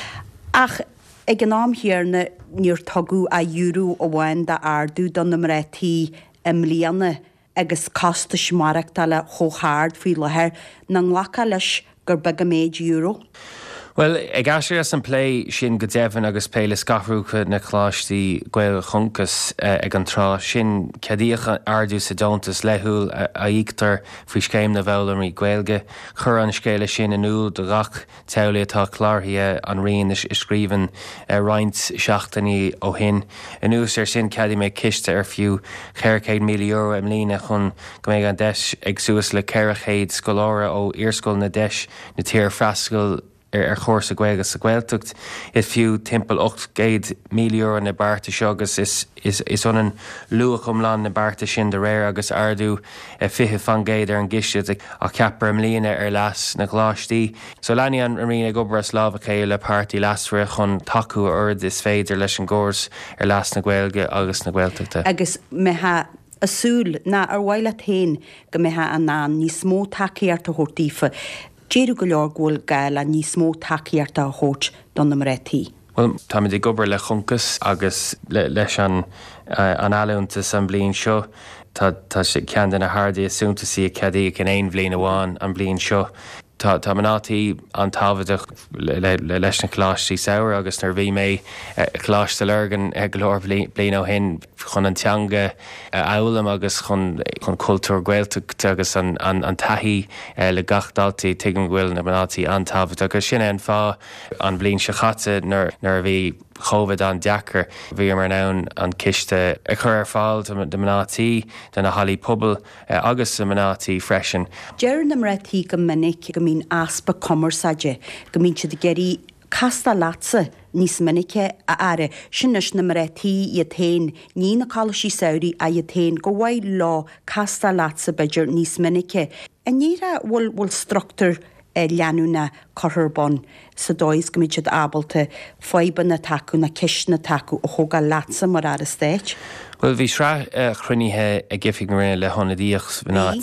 Ach ag an nám hiarna níor tugu a dúrú ó bhain de ardú don na mrétí im líana agus costa smarachta le chóthard faoi lethir na nglacha leis gur bag a méid euro. Well, ag asir as an play sin go deimhin agus péile scafrúcha na chláistí Gael chunkas uh, ag an trá sin cedíoch ardú sa dontas lethúil a, a íictar faoi scéim na bhelarí Gaelge chur an scéile sin inúil do gach teula atá chlárthaí an rion is scríban uh, roinnt seachtaí ó hin. Inús ar sin cedí méid ciste ar fiú ceircéad mí euro am lína chun go méid an deis ag suas le ceirchéad scolára ó iarscoil na deis na tír freascail ar chóir sa Gaeilge sa Gaeltacht. Is fiú timpeall ocht géad mí euro na barta seo agus is is is an an luach umlán na barta sin de réir agus ardú e fiche fan géad ar an giste a ceapar am líana ar las na gláistí. So leanaí an riine ag obair sláb a chéile le pártaí lasfar chun taú ard is féidir leis an gcóras ar las na Gaeilge agus na Gaeltachta. Agus methe asúl na ar bhhaile tain go methe an ná níos mó takeíart a chóirtífa. Déirú go leor ghfuil gael a níos mó takeíart a chóirt don na mrétí. Well, tá mé gobar le chunkas agus le, leis an uh, an ealaúntas an blion seo. Tá tá sé cean den na hardaí asúntaí a cedí an éon bblion amháin an blion seo. Tá tá manátí an tábhaidach le, le, le leis na chláistí saoir agus nar bhí mé uh, chláiste lurgan ag glór blion ó hin chun an teanga uh, eolalam agus chun chun cultúr Gaeltacht agus an, an, an taithí uh, le gachdaltaí tuigeann ghfuil na manátí an tábhaid agus sin an fá an bblion se chatte nar nar bhí COVID an deachar bhí mar nán an ciste a chur ar fáil de manátí den na halaí pobl uh, agus sa manátí freisin. Deir na mrétí go minic go mín aspa commerceide go mín siad geirí casta lása níos minice a aire sinnes na mrétí i tain ní na choláistí saoirí a i tain go bhhaid lá casta lása beidir níos minice. A níra bhfuil bhfuil structúr leanú na chothrbon sa dóis go míid siad ábalta fáiban na taú na cis na taú ó thóga lása mar ar a stéit. Well, bhí sra uh, chrunnithe a gifig rinne le honadíoch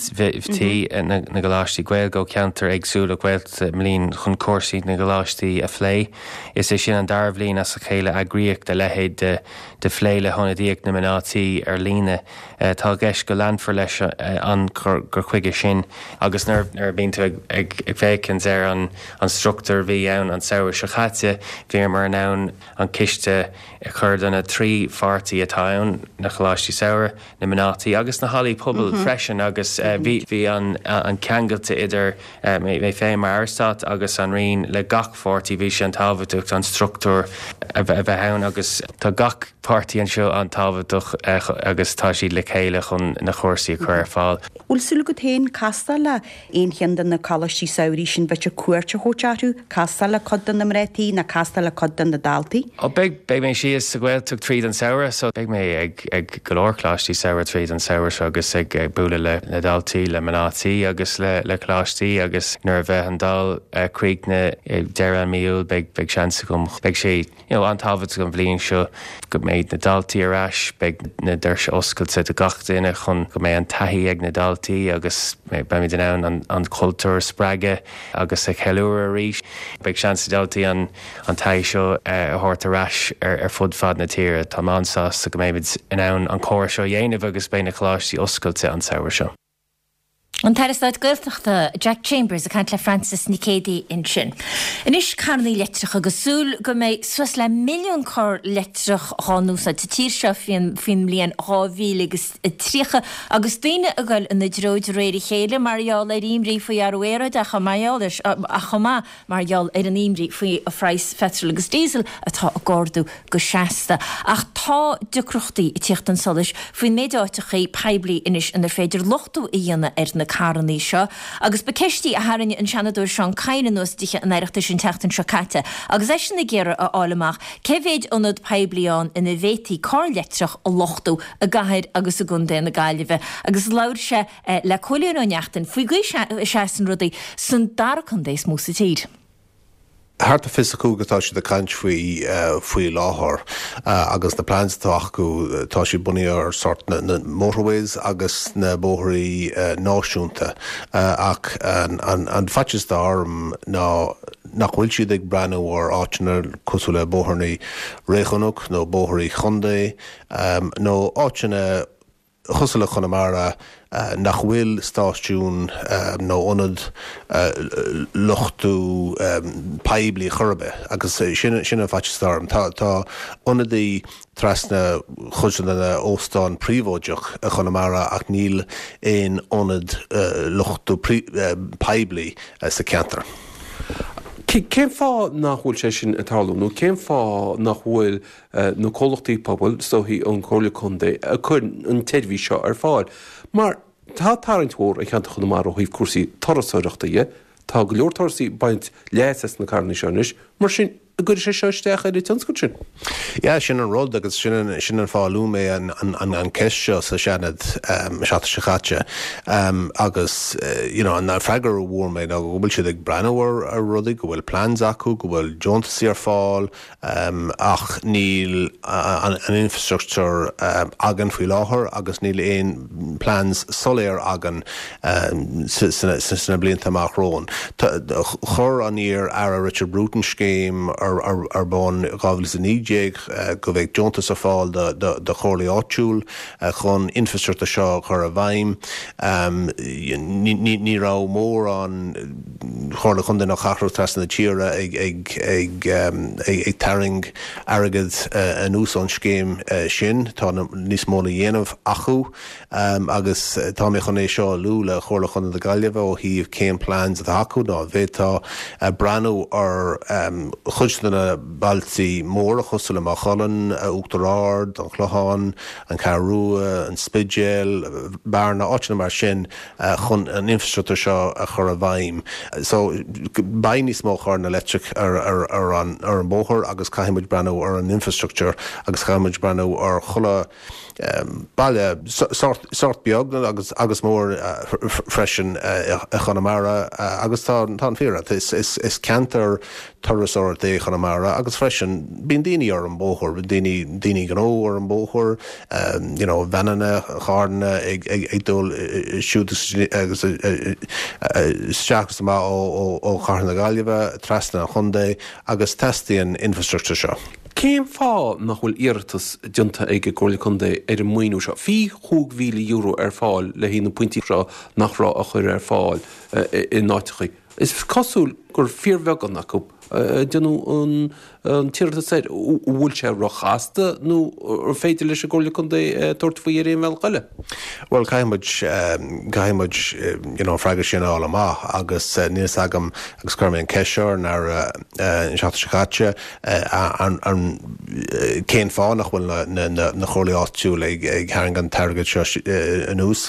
bhtí na, na galáistí Gaeilge ceantar agsúla Gaelta mlín chun córsaí na galáistí a phlé. Is é sin an darbhlín as a chéile agriíoch de lehéad de, de phlé le honadíoch na manátí ar lína. Uh, tá gceis go landfar leis uh, an gur chuige sin agus nar bínta ag, ag, ag fécins ar an, an structúr bhí ann an saoir se chaite bhí mar nán an ciste a chur donna trí fartaí atá ann na choláistí saoire na manatíí agus na halaí pobl freisin agus bhí an ceangailta idir mé fé mar airstát agus an rion le gach fortí bhí sé an tábhachtach an struchtúr a bheith ann agus tá gach pártaí an seo an tábhachtach agus tá siad le chéile chun na chóirsaí chuir fáil. Bhfuil sulla go taon castal le aon cheandan na choláistí saoirí sin bheite cuairte chótearú, castal le codan na mrétaí na castal le codan na daltaí? Ó beag mé sios sa ghfuil tu tríd an saoire, so beag mé ag ag golóirchláistí saoire tríd an saoire se agus ag bualadh le na daltaí le manatíí agus le le chláistí agus nuair bheith an dal críoc na deire míúil beag beag seansa gom beag sé an tábhacht go bhblionn seo go méid na daltaí arás beag na dúirse oscailte a gach duine chun go mé an taithí ag na daltaí agus be mé den ann an an cultúr spreige agus ag cheúir a ríis beag seansa daltaí an an taithí seo a thuirt arás ar ar fud fad na tíre tá ansás go méid in ann an cóir seo dhéanamh agus bé na chláistí oscailte an saoire seo. An tarastáid goilteachta Jack Chambers a caiint le Francis Nicédi in sin. Inis carnaí letrach agus súl go méid suas le milliún cór letrach háúsa te tír seo fin blion áhíle agus trícha agus daine a gail in na dróid réidir chéile marall ar imrí faoi arhuéire a cha maiall a chomá marall ar an imrí faoi a phrais petrol agus diesel atá a gordú go seasta. Ach tá ducrochtaí i tíocht an solis faoi méidáiteach peblií inis in ar féidir lochtú i dhéanana ar na carnaí seo, agus beceistí a haranne an seanadúir seán caiine nóstiche an éireachta sin teachtain seo caite, agus é sin na ggéire a álamach, cevéid onad peblián ina bhétaí cáletrach a lochtú a gaid agus a gundé na gaiileh, agus lair se le choíon ó neachtain faoi gui seaan rudaí san darchandééis músa tíd. Harta fysical gotá si de cant faoi faoi láthir agus na plans tá go tá si buí ar sort na motorways agus na bóthirí náisiúnta ach an fatis d'arm ná nach bhfuil siad ag breanú ar áitina cosú le bóthirnaí réchonach nó bóthirí chundé nó áitina chusala chunamara nach bhfuil stáisiún nó onad lochtú peblií churbe agus sinna sinna fatistarm tá tá onadaí trasna chuiseanna óstáin príomhóideach a chunamara ach níl éon onad lochtú peblií sa ceantar. Céim fá nachhfuil sé sin atáú, nó céim fá nachhfuil nó cólachtaí pobl stóhí an chola chundé a chun an teadhí seo ar fáil. Mar tá tarintmhór a cheanta chun mar ó híomh cuasaí torasóireachta é, tá go leortarsaí baint léas na carnaí seonis, mar sin a gur sé seisteach ar tionscoil sin. Ja sin an rud agus sin sin an fáú mé an an ceis seo sa seanad seata se chatte agus an freagar bhór méid a go bhfuil siad ag breanhar ar rudaí go bhfuil plans acu go bhfuil jontasaí ar fáil ach níl an infrastructure agan faoi láthair agus níl éon plans soléir agan sanna blianta amach rón. Chur an ír ar a Richard Bruton scéim ar ar ar bán gábhfuil san nídéag go bheith jontas a fáil de chorlaí áitiúil chun infrastructure seo chur a bhaim ní rá mór an chorla chun nach chachrú tras na tíre ag ag ag taring agad an úsán scéim sin tá níos móna dhéanamh acu agus tá mé chun é seo lúla chorla chun na gaiileh ó híomh céim plans a acu ná bhétá breanú ar chud na baltaí mór a chustal a cholan a Uachtarard, an Chluháin, an Carrua, an Spidgel, Barna, áitina mar sin chun an infrastructure seo a chur a bhaim. So bain níos mó chur na electric ar ar an bóthir agus caiimiid breanú ar an infrastructure agus caiimiid breanú ar chola baile sort beag agus agus mór freisin a Chonamara agus tá tá fíra is is cantar torasóir é Chonamara agus freisin bín daoine ar an bóthir daoine daoine gó ar an bóthir you know bhenana chána ag ag dul siúdas agus steachas má ó ó charna gaileh trasna chundé agus testíon infrastructure seo. Céim fá nach bhfuil iartas dionta ag ggóla chundé ar an muoinú seo. Fí chuig mhíle euro ar fáil le hí na pointí seo nach rá a chuir ar fáil i náitichaí. Is cosúil gur fíormhegan acu denú an an tíirta sé bhfuil sé rochasta nó ar féidir leis a ggóla chun tuairt faoi ar éon bhil chuile. Well caiimiid caiimiid freigar sin ála má agus níos agam agus chuirmé an ceisiir nar in seachta secáte an céin fáin nach bhfuil na cholaí áitiúil ag chearan an targad an ús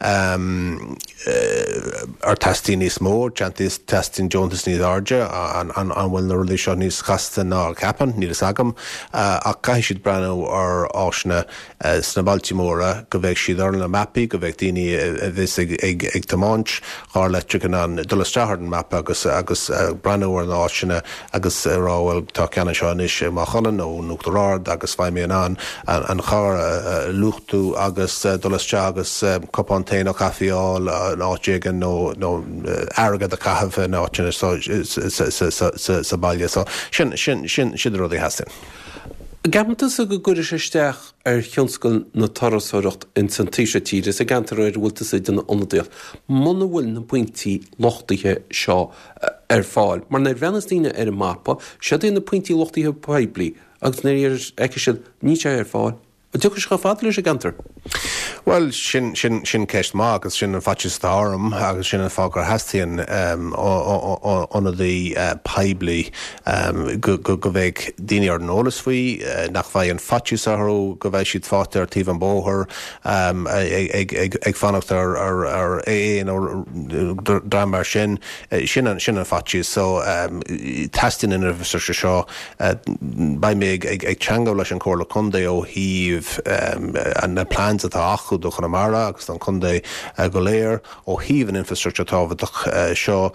ar testí níos mór, teantas testín Jonas níos airde an bhfuil na rulí seo níos chasta ná ceapan níos agam ach cai siad brenn ar áisna sna Baltimóra go bheith siad ar na mappi go bheith daoine bhís ag tamáint chá leite gan an dulasteachar an map agus agus brenn ar na áisina agus ráhfuil tá ceanna seo is má chonan ó nuachtarrád agus bhaimíon an an char luchtú agus dulaste agus copántéin ó cafiáil an áitégan nó nó agad a caitheh na áitina sa bailile sin sin sin sin rud é heastin. Gamantas a go gúir séisteach ar thionscail na tarasóireacht in san tíise tíre a gantar ar bhfuilta sé duna onadéal. Mna bhfuil na pointí lochtaithe seo ar fáil, mar na bhenas daine ar an mapa, se é na pointí lochtaithe peblií, agus na ar eice siad ní sé ar fáil. A dúchas go fáil leis a gantar? Well sin sin sin ceist má agus sin an fatis tám agus sin an fágur heastíon óna dí peblií go bheith daine ar nólas faoi nach bhaith an fatis athú go bheith siad fáte ar tíomh an bóthir ag fannacht ar éon ó dramar sin sin an sin an fatis so testin in a seo ba mé ag teanga leis an cóla chundé ó híomh an na plans atá achu do Connemara agus an chundé go léir ó híomh an infrastructure tábhaach seo.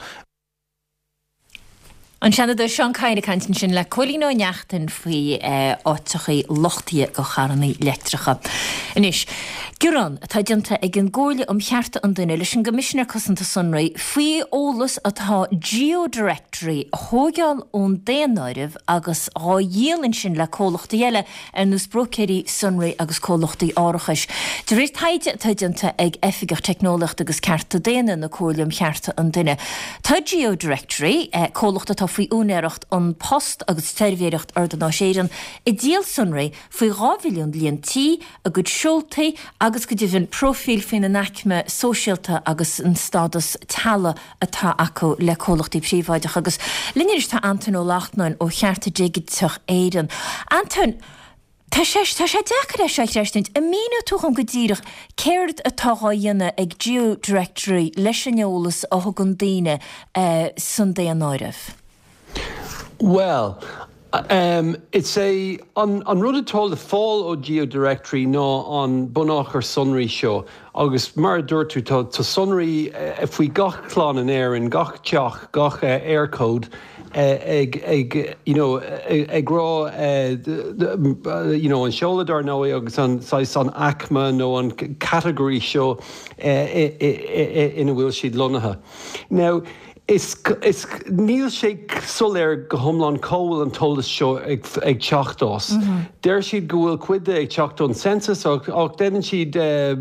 An seanna do Seán Caine cantin sin le colín ó neachtain faoi áitichaí lochtaí go charanaí letricha. Inis, Gurán atá dianta ag an ggóla um chearta an duine leis an Commissioner Cosanta Sunray faoi ólas atá Geodirectory thógeáil ón déanairih agus á dhéalann sin le cólachta eile ar nús brocéirí Sunray agus cólachtaí áirichais. De réir taide atá dianta ag efigach technolacht agus cearta déana na cóla um chearta an duine. Tá Geodirectory cólachta tá faoi únéireacht an post agus teirmhéireacht ar den áséirean i díal Sunray faoi rábhiliún líontí a go seoltaí agus go dtíhann profil fin na neicme sóisialta agus an stadas talla atá acu le cólachtaí príomháideach agus linnéiris tá Anton ó Lachnain ó chearta déigiteach éireann. Anton, Tá sé tá sé deachar éis seithreistint a mína tucham go dtíirech céird atá dhéanana ag Geodirectory leis an eolas a thugann daoine san déanairih. Well, um, it's a on on rud atá the fall o Geodirectory no on Bunachar Sunray show. Agus mar dúirtú tá tá Sunray if we gach chlán an air in gach teach gach uh, air code ag ag you know ag rá uh, you know an seoladar nó agus an sais an acma nó an category show uh, ina bhfuil siad lonathe. Now Is is níl sé soléir go thomlan cóil an tolas seo ag ag teachtás. Déir siad go bhfuil cuide ag teachtón census ach déanann siad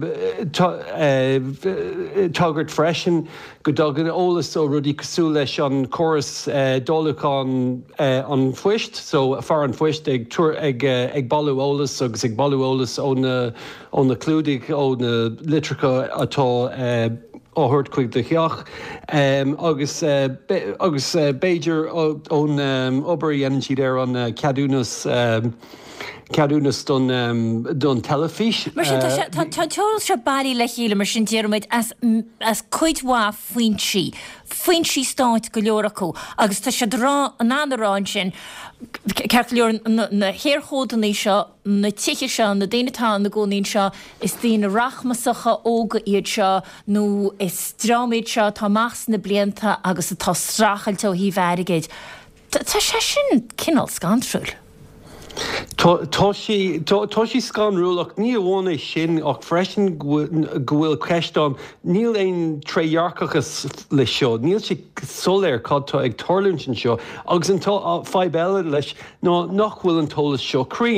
tagart freisin go dagan ólas ó rudí cosú leis an choras dólaán an fuist, so far an fuist ag ag ag balú ólas agus ag balú ólas ón na clúdig ó na litricha atá áthairt chuig de cheach um, agus uh, be, agus uh, Beiidir ón um, obair dhéanann siad ar an uh, ceadúnas um, ceadúnas don um, don telefís. Mar sin tá teol se bailí le chéile mar sin tíarmid as as chuidhá faoin si faoin si stáit go leor acu agus tá se rá an anráin sin ceart leor na héirchódaní seo na tiiche seo na déanatá na gcónaín seo is tíana rachmasacha óga iad seo nó is dráméid seo tá más na blianta agus atá strachailte ó hí bharigéid. Tá sé sin cinál scantrúil. Tá sí scanrúil ach ní bhna sin ach freisin gohfuil ceistán níl éon tréhearcachas le seo, níl si soléir cadtá ag tarlún sin seo, agus an fáib eile leis ná nach bhfuil an tólas seo crín.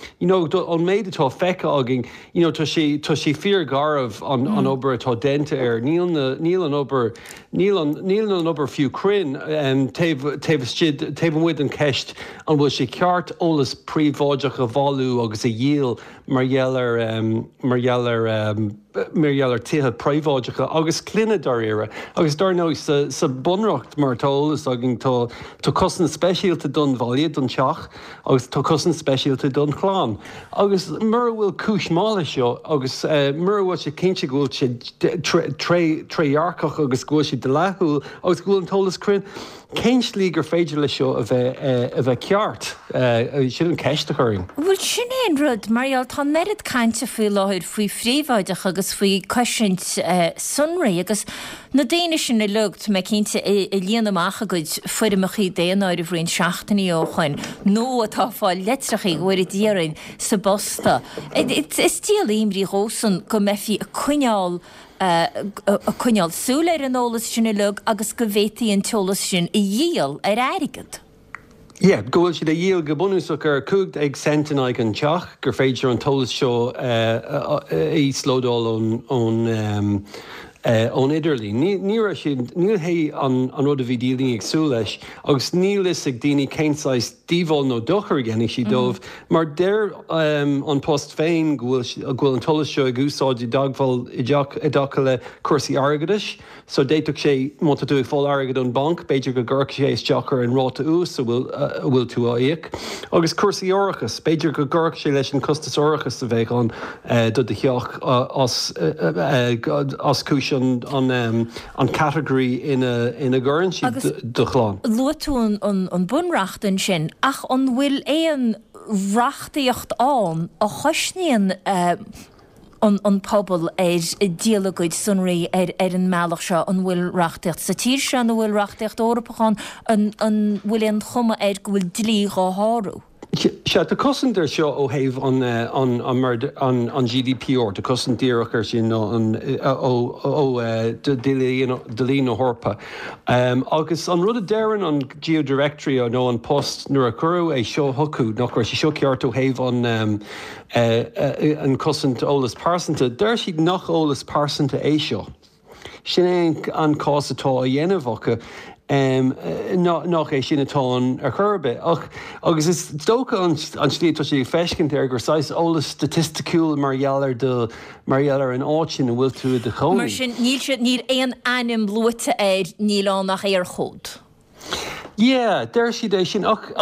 you know, an méid atá fecha agin, you know, tá sé tá sé fear garmh an an obair atá dente ar níl na níl an obair níl an níl an obair fiú crin um, taobh taobh stiad taobh an muid an ceist an bhfuil sé ceart ólas príomhváideach a bháú agus a dhéal margheallar um, margheallar um, margheallar tithe príomhváideacha agus cluine dar éire agus dar nó sa sa bunracht mar táolalas agin tá tá cosan speisialta don bhaile don teach agus tá cosan speisialta don chláán agus mar bhfuil cis mála seo agus uh, mar bhfuil sé cinnte gúil sé tréhearcach agus gúil sé de lethúil agus gúil an táolalas crin Keins lí gur féidir le seo a bheith a bheith ceart sin an ceiste chuing. Bhfuil sin éon rud marall tá nerid caiinte faoi láthir faoi phríomhaideach agus faoi cosint sunraí agus na déine sin i lugt me cinnte i líana amach acuid fuidir mo chi déanaid a bhríonn seachtaí óchain nó atá fáil letrachaí bhfuir i ddíarainn sa bosta. Is tíal imrí hósan go mefií a cuineáil Uh, a cuineáil súléir an ólas sin i lug agus go bhhétaí an teolalas sin i dhéal ar airigad. Yeah, gohfuil siad a dhéal go bunúsach ar cúgt ag centenaig an teach gur féidir an teolalas seo í slódáil ón ón idirlí. Níor níl hé an rud a bhí díling ag sú leis, agus níl is ag daoine céinsáis díomháil nó dochar gceannig si dómh, mar déir an post féin ghfuil an tolas seo ag úsáid i dagháil i dtacha le cuasaí airgeadais, so déiteach sé máta tú ag fáil airgad an bank, beidir go ggurc sé isteachar an ráta ús so bhfuil tú á íoc. Agus cuasaí orachas, beidir go ggurc sé leis an costas orachas a bheith an do de cheach as cúis an an an category ina ina gurn si de chláán. Luú an an bunrachtan sin ach an bhfuil éon rachtaíocht an a choisníon an an pobl ar díalaguid sunraí ar ar an meach seo an bhfuil rachtaíocht sa tír se an bhfuil rachtaíocht Orpacháin an an bhfuil an chuma ar go bhfuil dlí á háú. Se de cosan der seo ó héh an an an G D P R, de cosan díachar sin ó delín ó Horpa. Agus an rud a déireann an Geodirectory ó nó an post nuair a curú é seo thucú nach sé seo ceart ó héh an an cosint ólas pásanta, deir siad nach ólas pásanta é seo. Sin é an cás atá a dhéanamhacha Um, nach é sin atá ar churbe. Agus is dócha an slí tá sé feiscint ar gur sais ólas statisticúil margheallar de margheallar an áitin a bhfuil tú de choí. Mar sin níl si níl éon anim luite ar níl nach ar chód. Yeah, déir si éis sin ach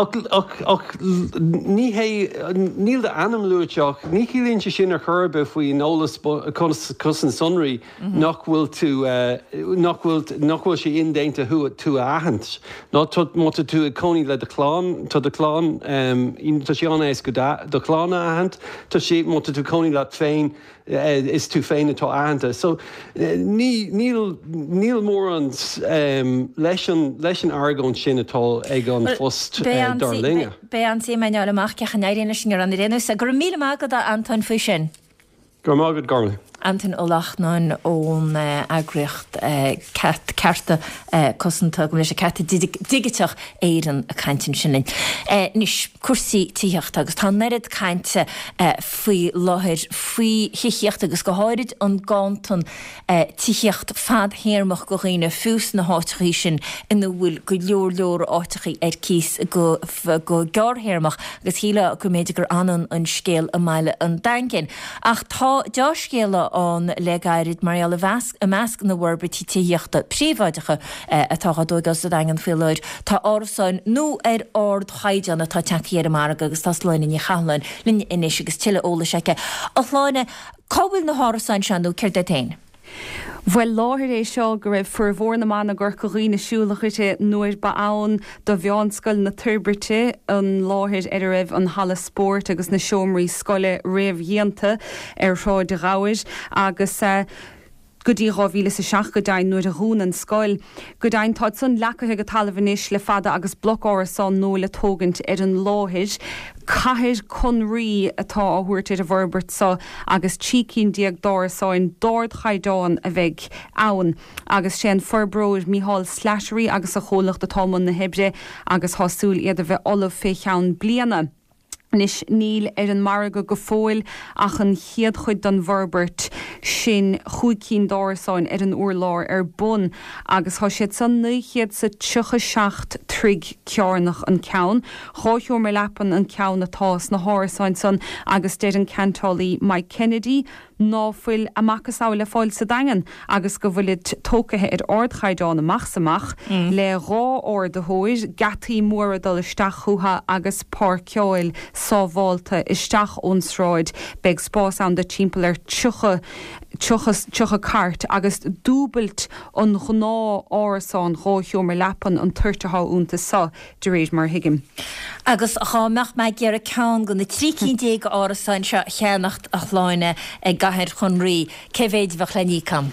ní níl de anam luúteach, ní chilíonn se sin ar churbe faoi nólas cosan sunraí nach bhfuil tú nach bhfuil sé indéinte tú a ahant. Ná máta tú a coní le de chláán tá de chláán tá sé an éis go do chláán a ahant, tá sé máta tú coní le féin is tú féin atá ahananta. So níl mór an leis an argón sin atá ag an fust dar linge. Bé an sé meáil amach cechan éidirna sin ar an réú a gur mí mágad a Anton fao sin. Gur mágad garla. Anton Olachnain ón agriocht certe cosanta go leis a certe digiteach éan a caiintin sinnin. Nís cuasaí tíocht agus tá nerid caiinte faoi láthir faoi chiíocht agus go háirid an gáantan tíocht fad héirmach go réine fús na háitií sin ina bhfuil go leor leor áitií ar cís go go gárhéirmach agus híle go méidir gur anan an scéal a meile an daingin. Ach tá dá scéala an legairid Mariala Vasc a measc na bharbetí tíochta príomhaidecha atá dógus a dagan fiúir tá ásáin nó ar ord chaideanna tá teí ar mar agus tá lein in chalan lin inis agus tiile óla seice a chláine cohfuil na hásáin seanú céir de tain. Bhfuil láthir é seo go raibh fur bhór na mána gur choghí nasúlachaite nuair ba ann do bheánscoil na turbirte an láthir ar raibh an hala sport agus na seomraí scoile réamhhéanta ar rá de ráid agus go dtí ráhíle sa seach go dain nuair a hún an scoil. Go dain tá san lecathe go talamhanis le fada agus bloc árasán nó le tógant ar an láthir. Caithir conrí atá áhuiirte a bharbert sa agus tícín diaag dárasáin dord chaidáin a bheith ann agus sé an forbróid Mícheál Slattery agus a cholacht atá man na hebre agus hasúil iad a bheith olah fé cheann bliana. Nis níl ar an marga go fóil ach an chiad chuid don Verbert sin chuigcín dásáin ar an uorláir ar bun agus tho siad san nuchiad sa tucha seacht trig cearnach an ceann. Cháisiú mar lepan an ceann natás na hásáin san agus déir an cantálaí Mike Kennedy náfuil amachchas ála fáil sa dagan agus go bhfuilid tócathe ar ordchaidán amachsamach mm. le rá or de hóir gataí móra dul isteach chuha agus pár ceáil sábháilta isteach ónsráid beag spás an de timppel ar tucha tucha cart agus dúbalt an gná árasán ráisiú mar lepan an tuirrtaá únta sa de rééis mar hiigim. Agus a chámeach me ggéar a ceann go na trícinn déag árasáin se cheannacht a chláine ag gaiir chun rí céhéid bheith lení cam.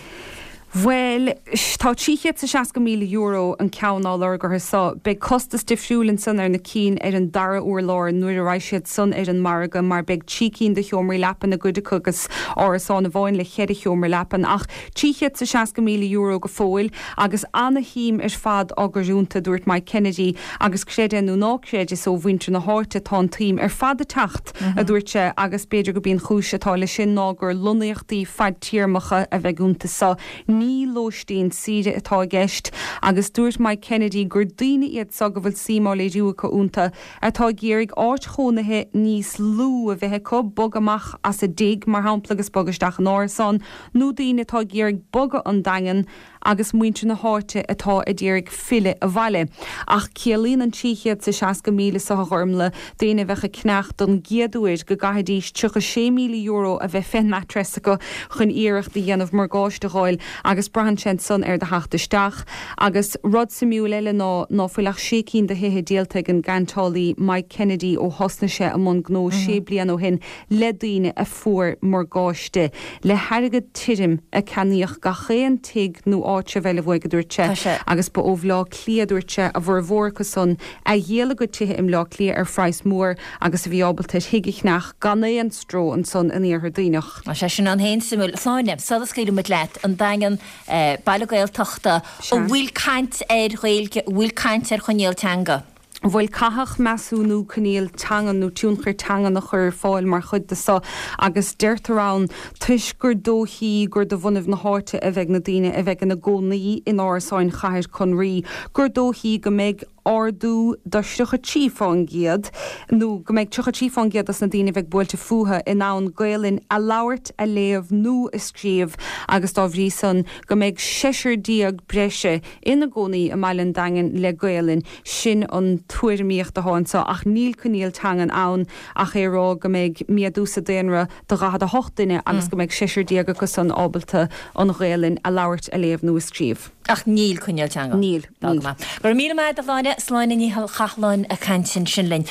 Well, tá tíchiad sa seaca míle euro an ceannáil gur sa be costas difriúlinn san ar na cín ar an dara uair láir nuair a raisiad san ar an marga mar beag tícín de cheomraí lepan na guide chugus árasán na bháin le chead a cheomraí lepan ach tíchiad sa seaca míle euro go fóil agus anna hím ar fad agurúnta dúirt Mike Kennedy agus créideanú nácréide ó bhainte na háirte tá tím ar fad a tacht a dúirte agus beidir go bíon chúisetá le sin nágur lunaíochtaí fad tíirmacha a bheitúnta sa ní lóistín siide atá gceist agus dúirt Mike Kennedy gur daoine iad sa go bhfuil símála dúcha únta atá géirigh áit chónathe níos lú a bheitthe cob bog amach as a dig mar háplagus bogasteach an árasán nó daoine atá géirigh boga an dagan agus muinte na háte atá a ddíirigh fille a bhaile. Ach cialín an tíchiad sa seaca míle sa chormla daine bheitcha cneach don giadúid go gaithidís tucha sé míle euro a bheith fin matresacha chun iirecht de dhéanamh mar gáiste gáil agus brahansin san ar de heachtasteach agus rud samú eile ná ná fuileach sé cín de hithe díalta an gantálaí Mike Kennedy ó hosnaise a món gnó sé blian ó hin le daoine a fuair mar gáiste le harigad tirim a ceníoch ga chéan tig nó áte bheile bhfuil go dúirte agus ba óh lá clíadúirte a bhar bhórcha son a dhéala go tuthe im lá clia ar Frais mór agus a bhí ábalta hiigichnach gan é an stró an son in íorthar daoinech. Má sé sin an héin simú chláinem sadas céidir mit leit an dagan bailagail tachta ó bhfuil caint ar réilge bhfuil caint ar chunéaltanga. Bhfuil cathach measúnú caníal tangan nó túnchar tangan nach chur fáil mar chud de sa agus deirtarrán tuis gur dóhíí gur do bhunnah na háte a bheith na daine a bheith na gcónaí in árasáin chair chun rí gur dóhíí go méid ardú do tucha tífáin giad nó go méid tucha tífáin giad as na daine bheith builte fuha in ann gailinn a labhart a léamh nó iscríomh agus dá bhrí san go méid séisiir díag breise ina gcónaí a mailen dagan le gailinn sin an tuairimíocht a háinsa ach níl caníal tangan ann ach é rá go méid miadúsa déanra do gahad a hochtaine agus go méid séisiir díag agus an ábalta an gailinn a labhart a léamh nó iscríomh. Ach níl caníal tangan. Níl. Gur mí maid a bháine sláine ní chachláin a cantin sin linn.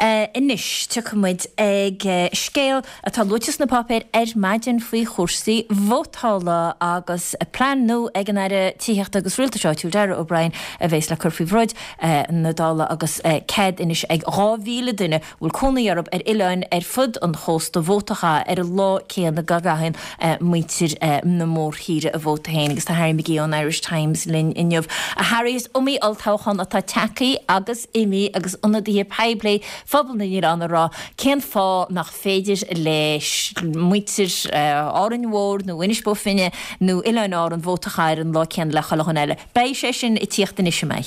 Inis tuchamid ag scéal atá lutas na papéir ar maidin faoi chósaí bhótála agus plan nó ag an aire tíocht agus rialta seáitiú deire ó Brian a bhés le curfií bhróid na dála agus céad inis ag ráhíle duine bhfuil conaíarb ar ileáin ar fud an chósta bhótacha ar a lá céan na gagahin muintir na mór híre a bhóta héin agus tá Harry McGee an Irish Times linn inniuh a Harrys umí altáchan atá tecaí agus imi agus unadí peblé fabal na nír anna rá cén fá nach féidir leis muitir áan mhór nó inis bofinine nó ileáin á an bhótachair an lá cean le chalachan eile. Bei sé sin i tíochtta isise méid.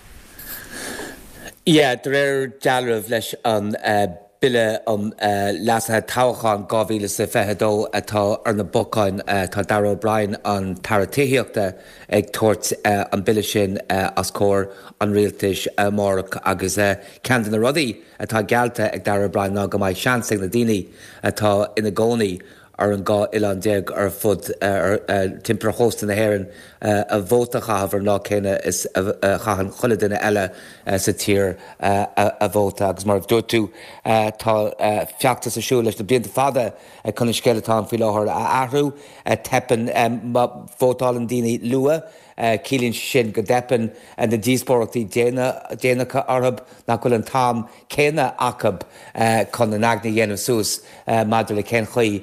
Ié, de réir dealamh leis an bille an lasathe táchan gáhíle sa fethedó atá ar na bocáin tá Darragh O'Brien an taratííochta ag tuairt an bille sin as cór an rialtais mórach agus cean na rudaí atá gealta ag Darragh O'Brien ná go mbeidh seansing na daoine atá ina gcónaí ar an gá Ileán déag ar fud timpra hósta na hhéireann a bhóta chahabhar ná chéine is chachan chola duine eile sa tír a bhóta agus mar dúirt tú tá feachtas a siú leis na blianta fada chun scéiletáin faoi láthir a ahrú tepan bhótáil an daoine lua cílíonn sin go depan na díospóireachtaí déanacha orthab nach bhfuil an tám céine acab chun na nágna dhéanamh suas maidir le cén chuí a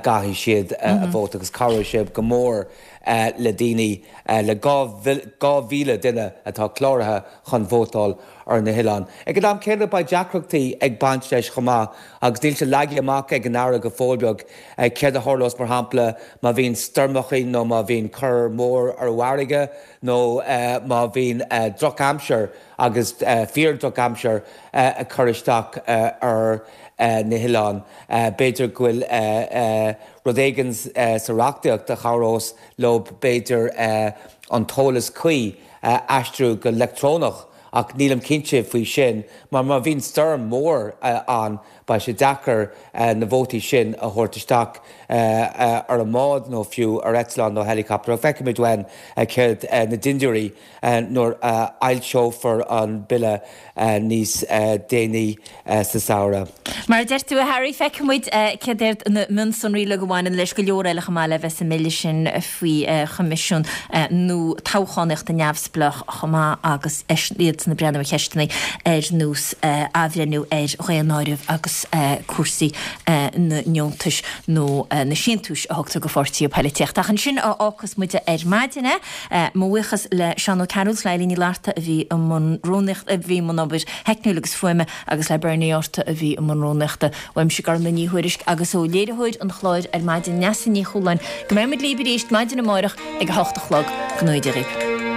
gahí siad a bhót agus cara sib go mór le daoine le gá bhíle duine atá chláirithe chun bhótáil ar na Hián. Ag go am céanna ba deacrachtaí ag baint leis chumá agus díl se leigi amach ag an ára go fóbeag céad a thorlós mar hampla má bhíon sturmachaí nó má bhíon chur mór ar bhhaige nó má bhíon droch amseir agus fíor droch amseir a churisteach ar na Hián. Béidir ghfuil rudégans sareachtaíocht de charós lob béidir an tólas chuí aistrú go electrónach ach nílam cinse faoi sin, mar má bhín sturm mór an ba sé dachar na bhótaí sin a thuirtaisteach ar a mád nó fiú ar Etlan nó helicopter. Feice mé dúin céad na dindiúí nóair ailseófar an bille níos déanaí sa saora. Mar deirú a Harry feicmuid céir na munsanrí le goháin leis go leor eile chaáile bheits a mé sin faoi chomisisiún nó táchanecht a neamhsplach chomá agus éiad na breanna cheistena ar nús ahrenú ar réanáirih agus cuasaí na neontais nó na sinúis a thugta go fortíí peiliteocht. Achan sin á áchas muide ar maidine móhuichas le Seanó Carroll leilíní láta a bhí an rónicht a bhí man nabir heicnúlagus foiime agus le bernaíorta a bhí an rónachta bhaim si gar na níhuiiris agus ó léirehuiid an chláid ar maidin neasa ní choláin go mé líbí éist maidin na máireach ag hochta chlog gnáidirí.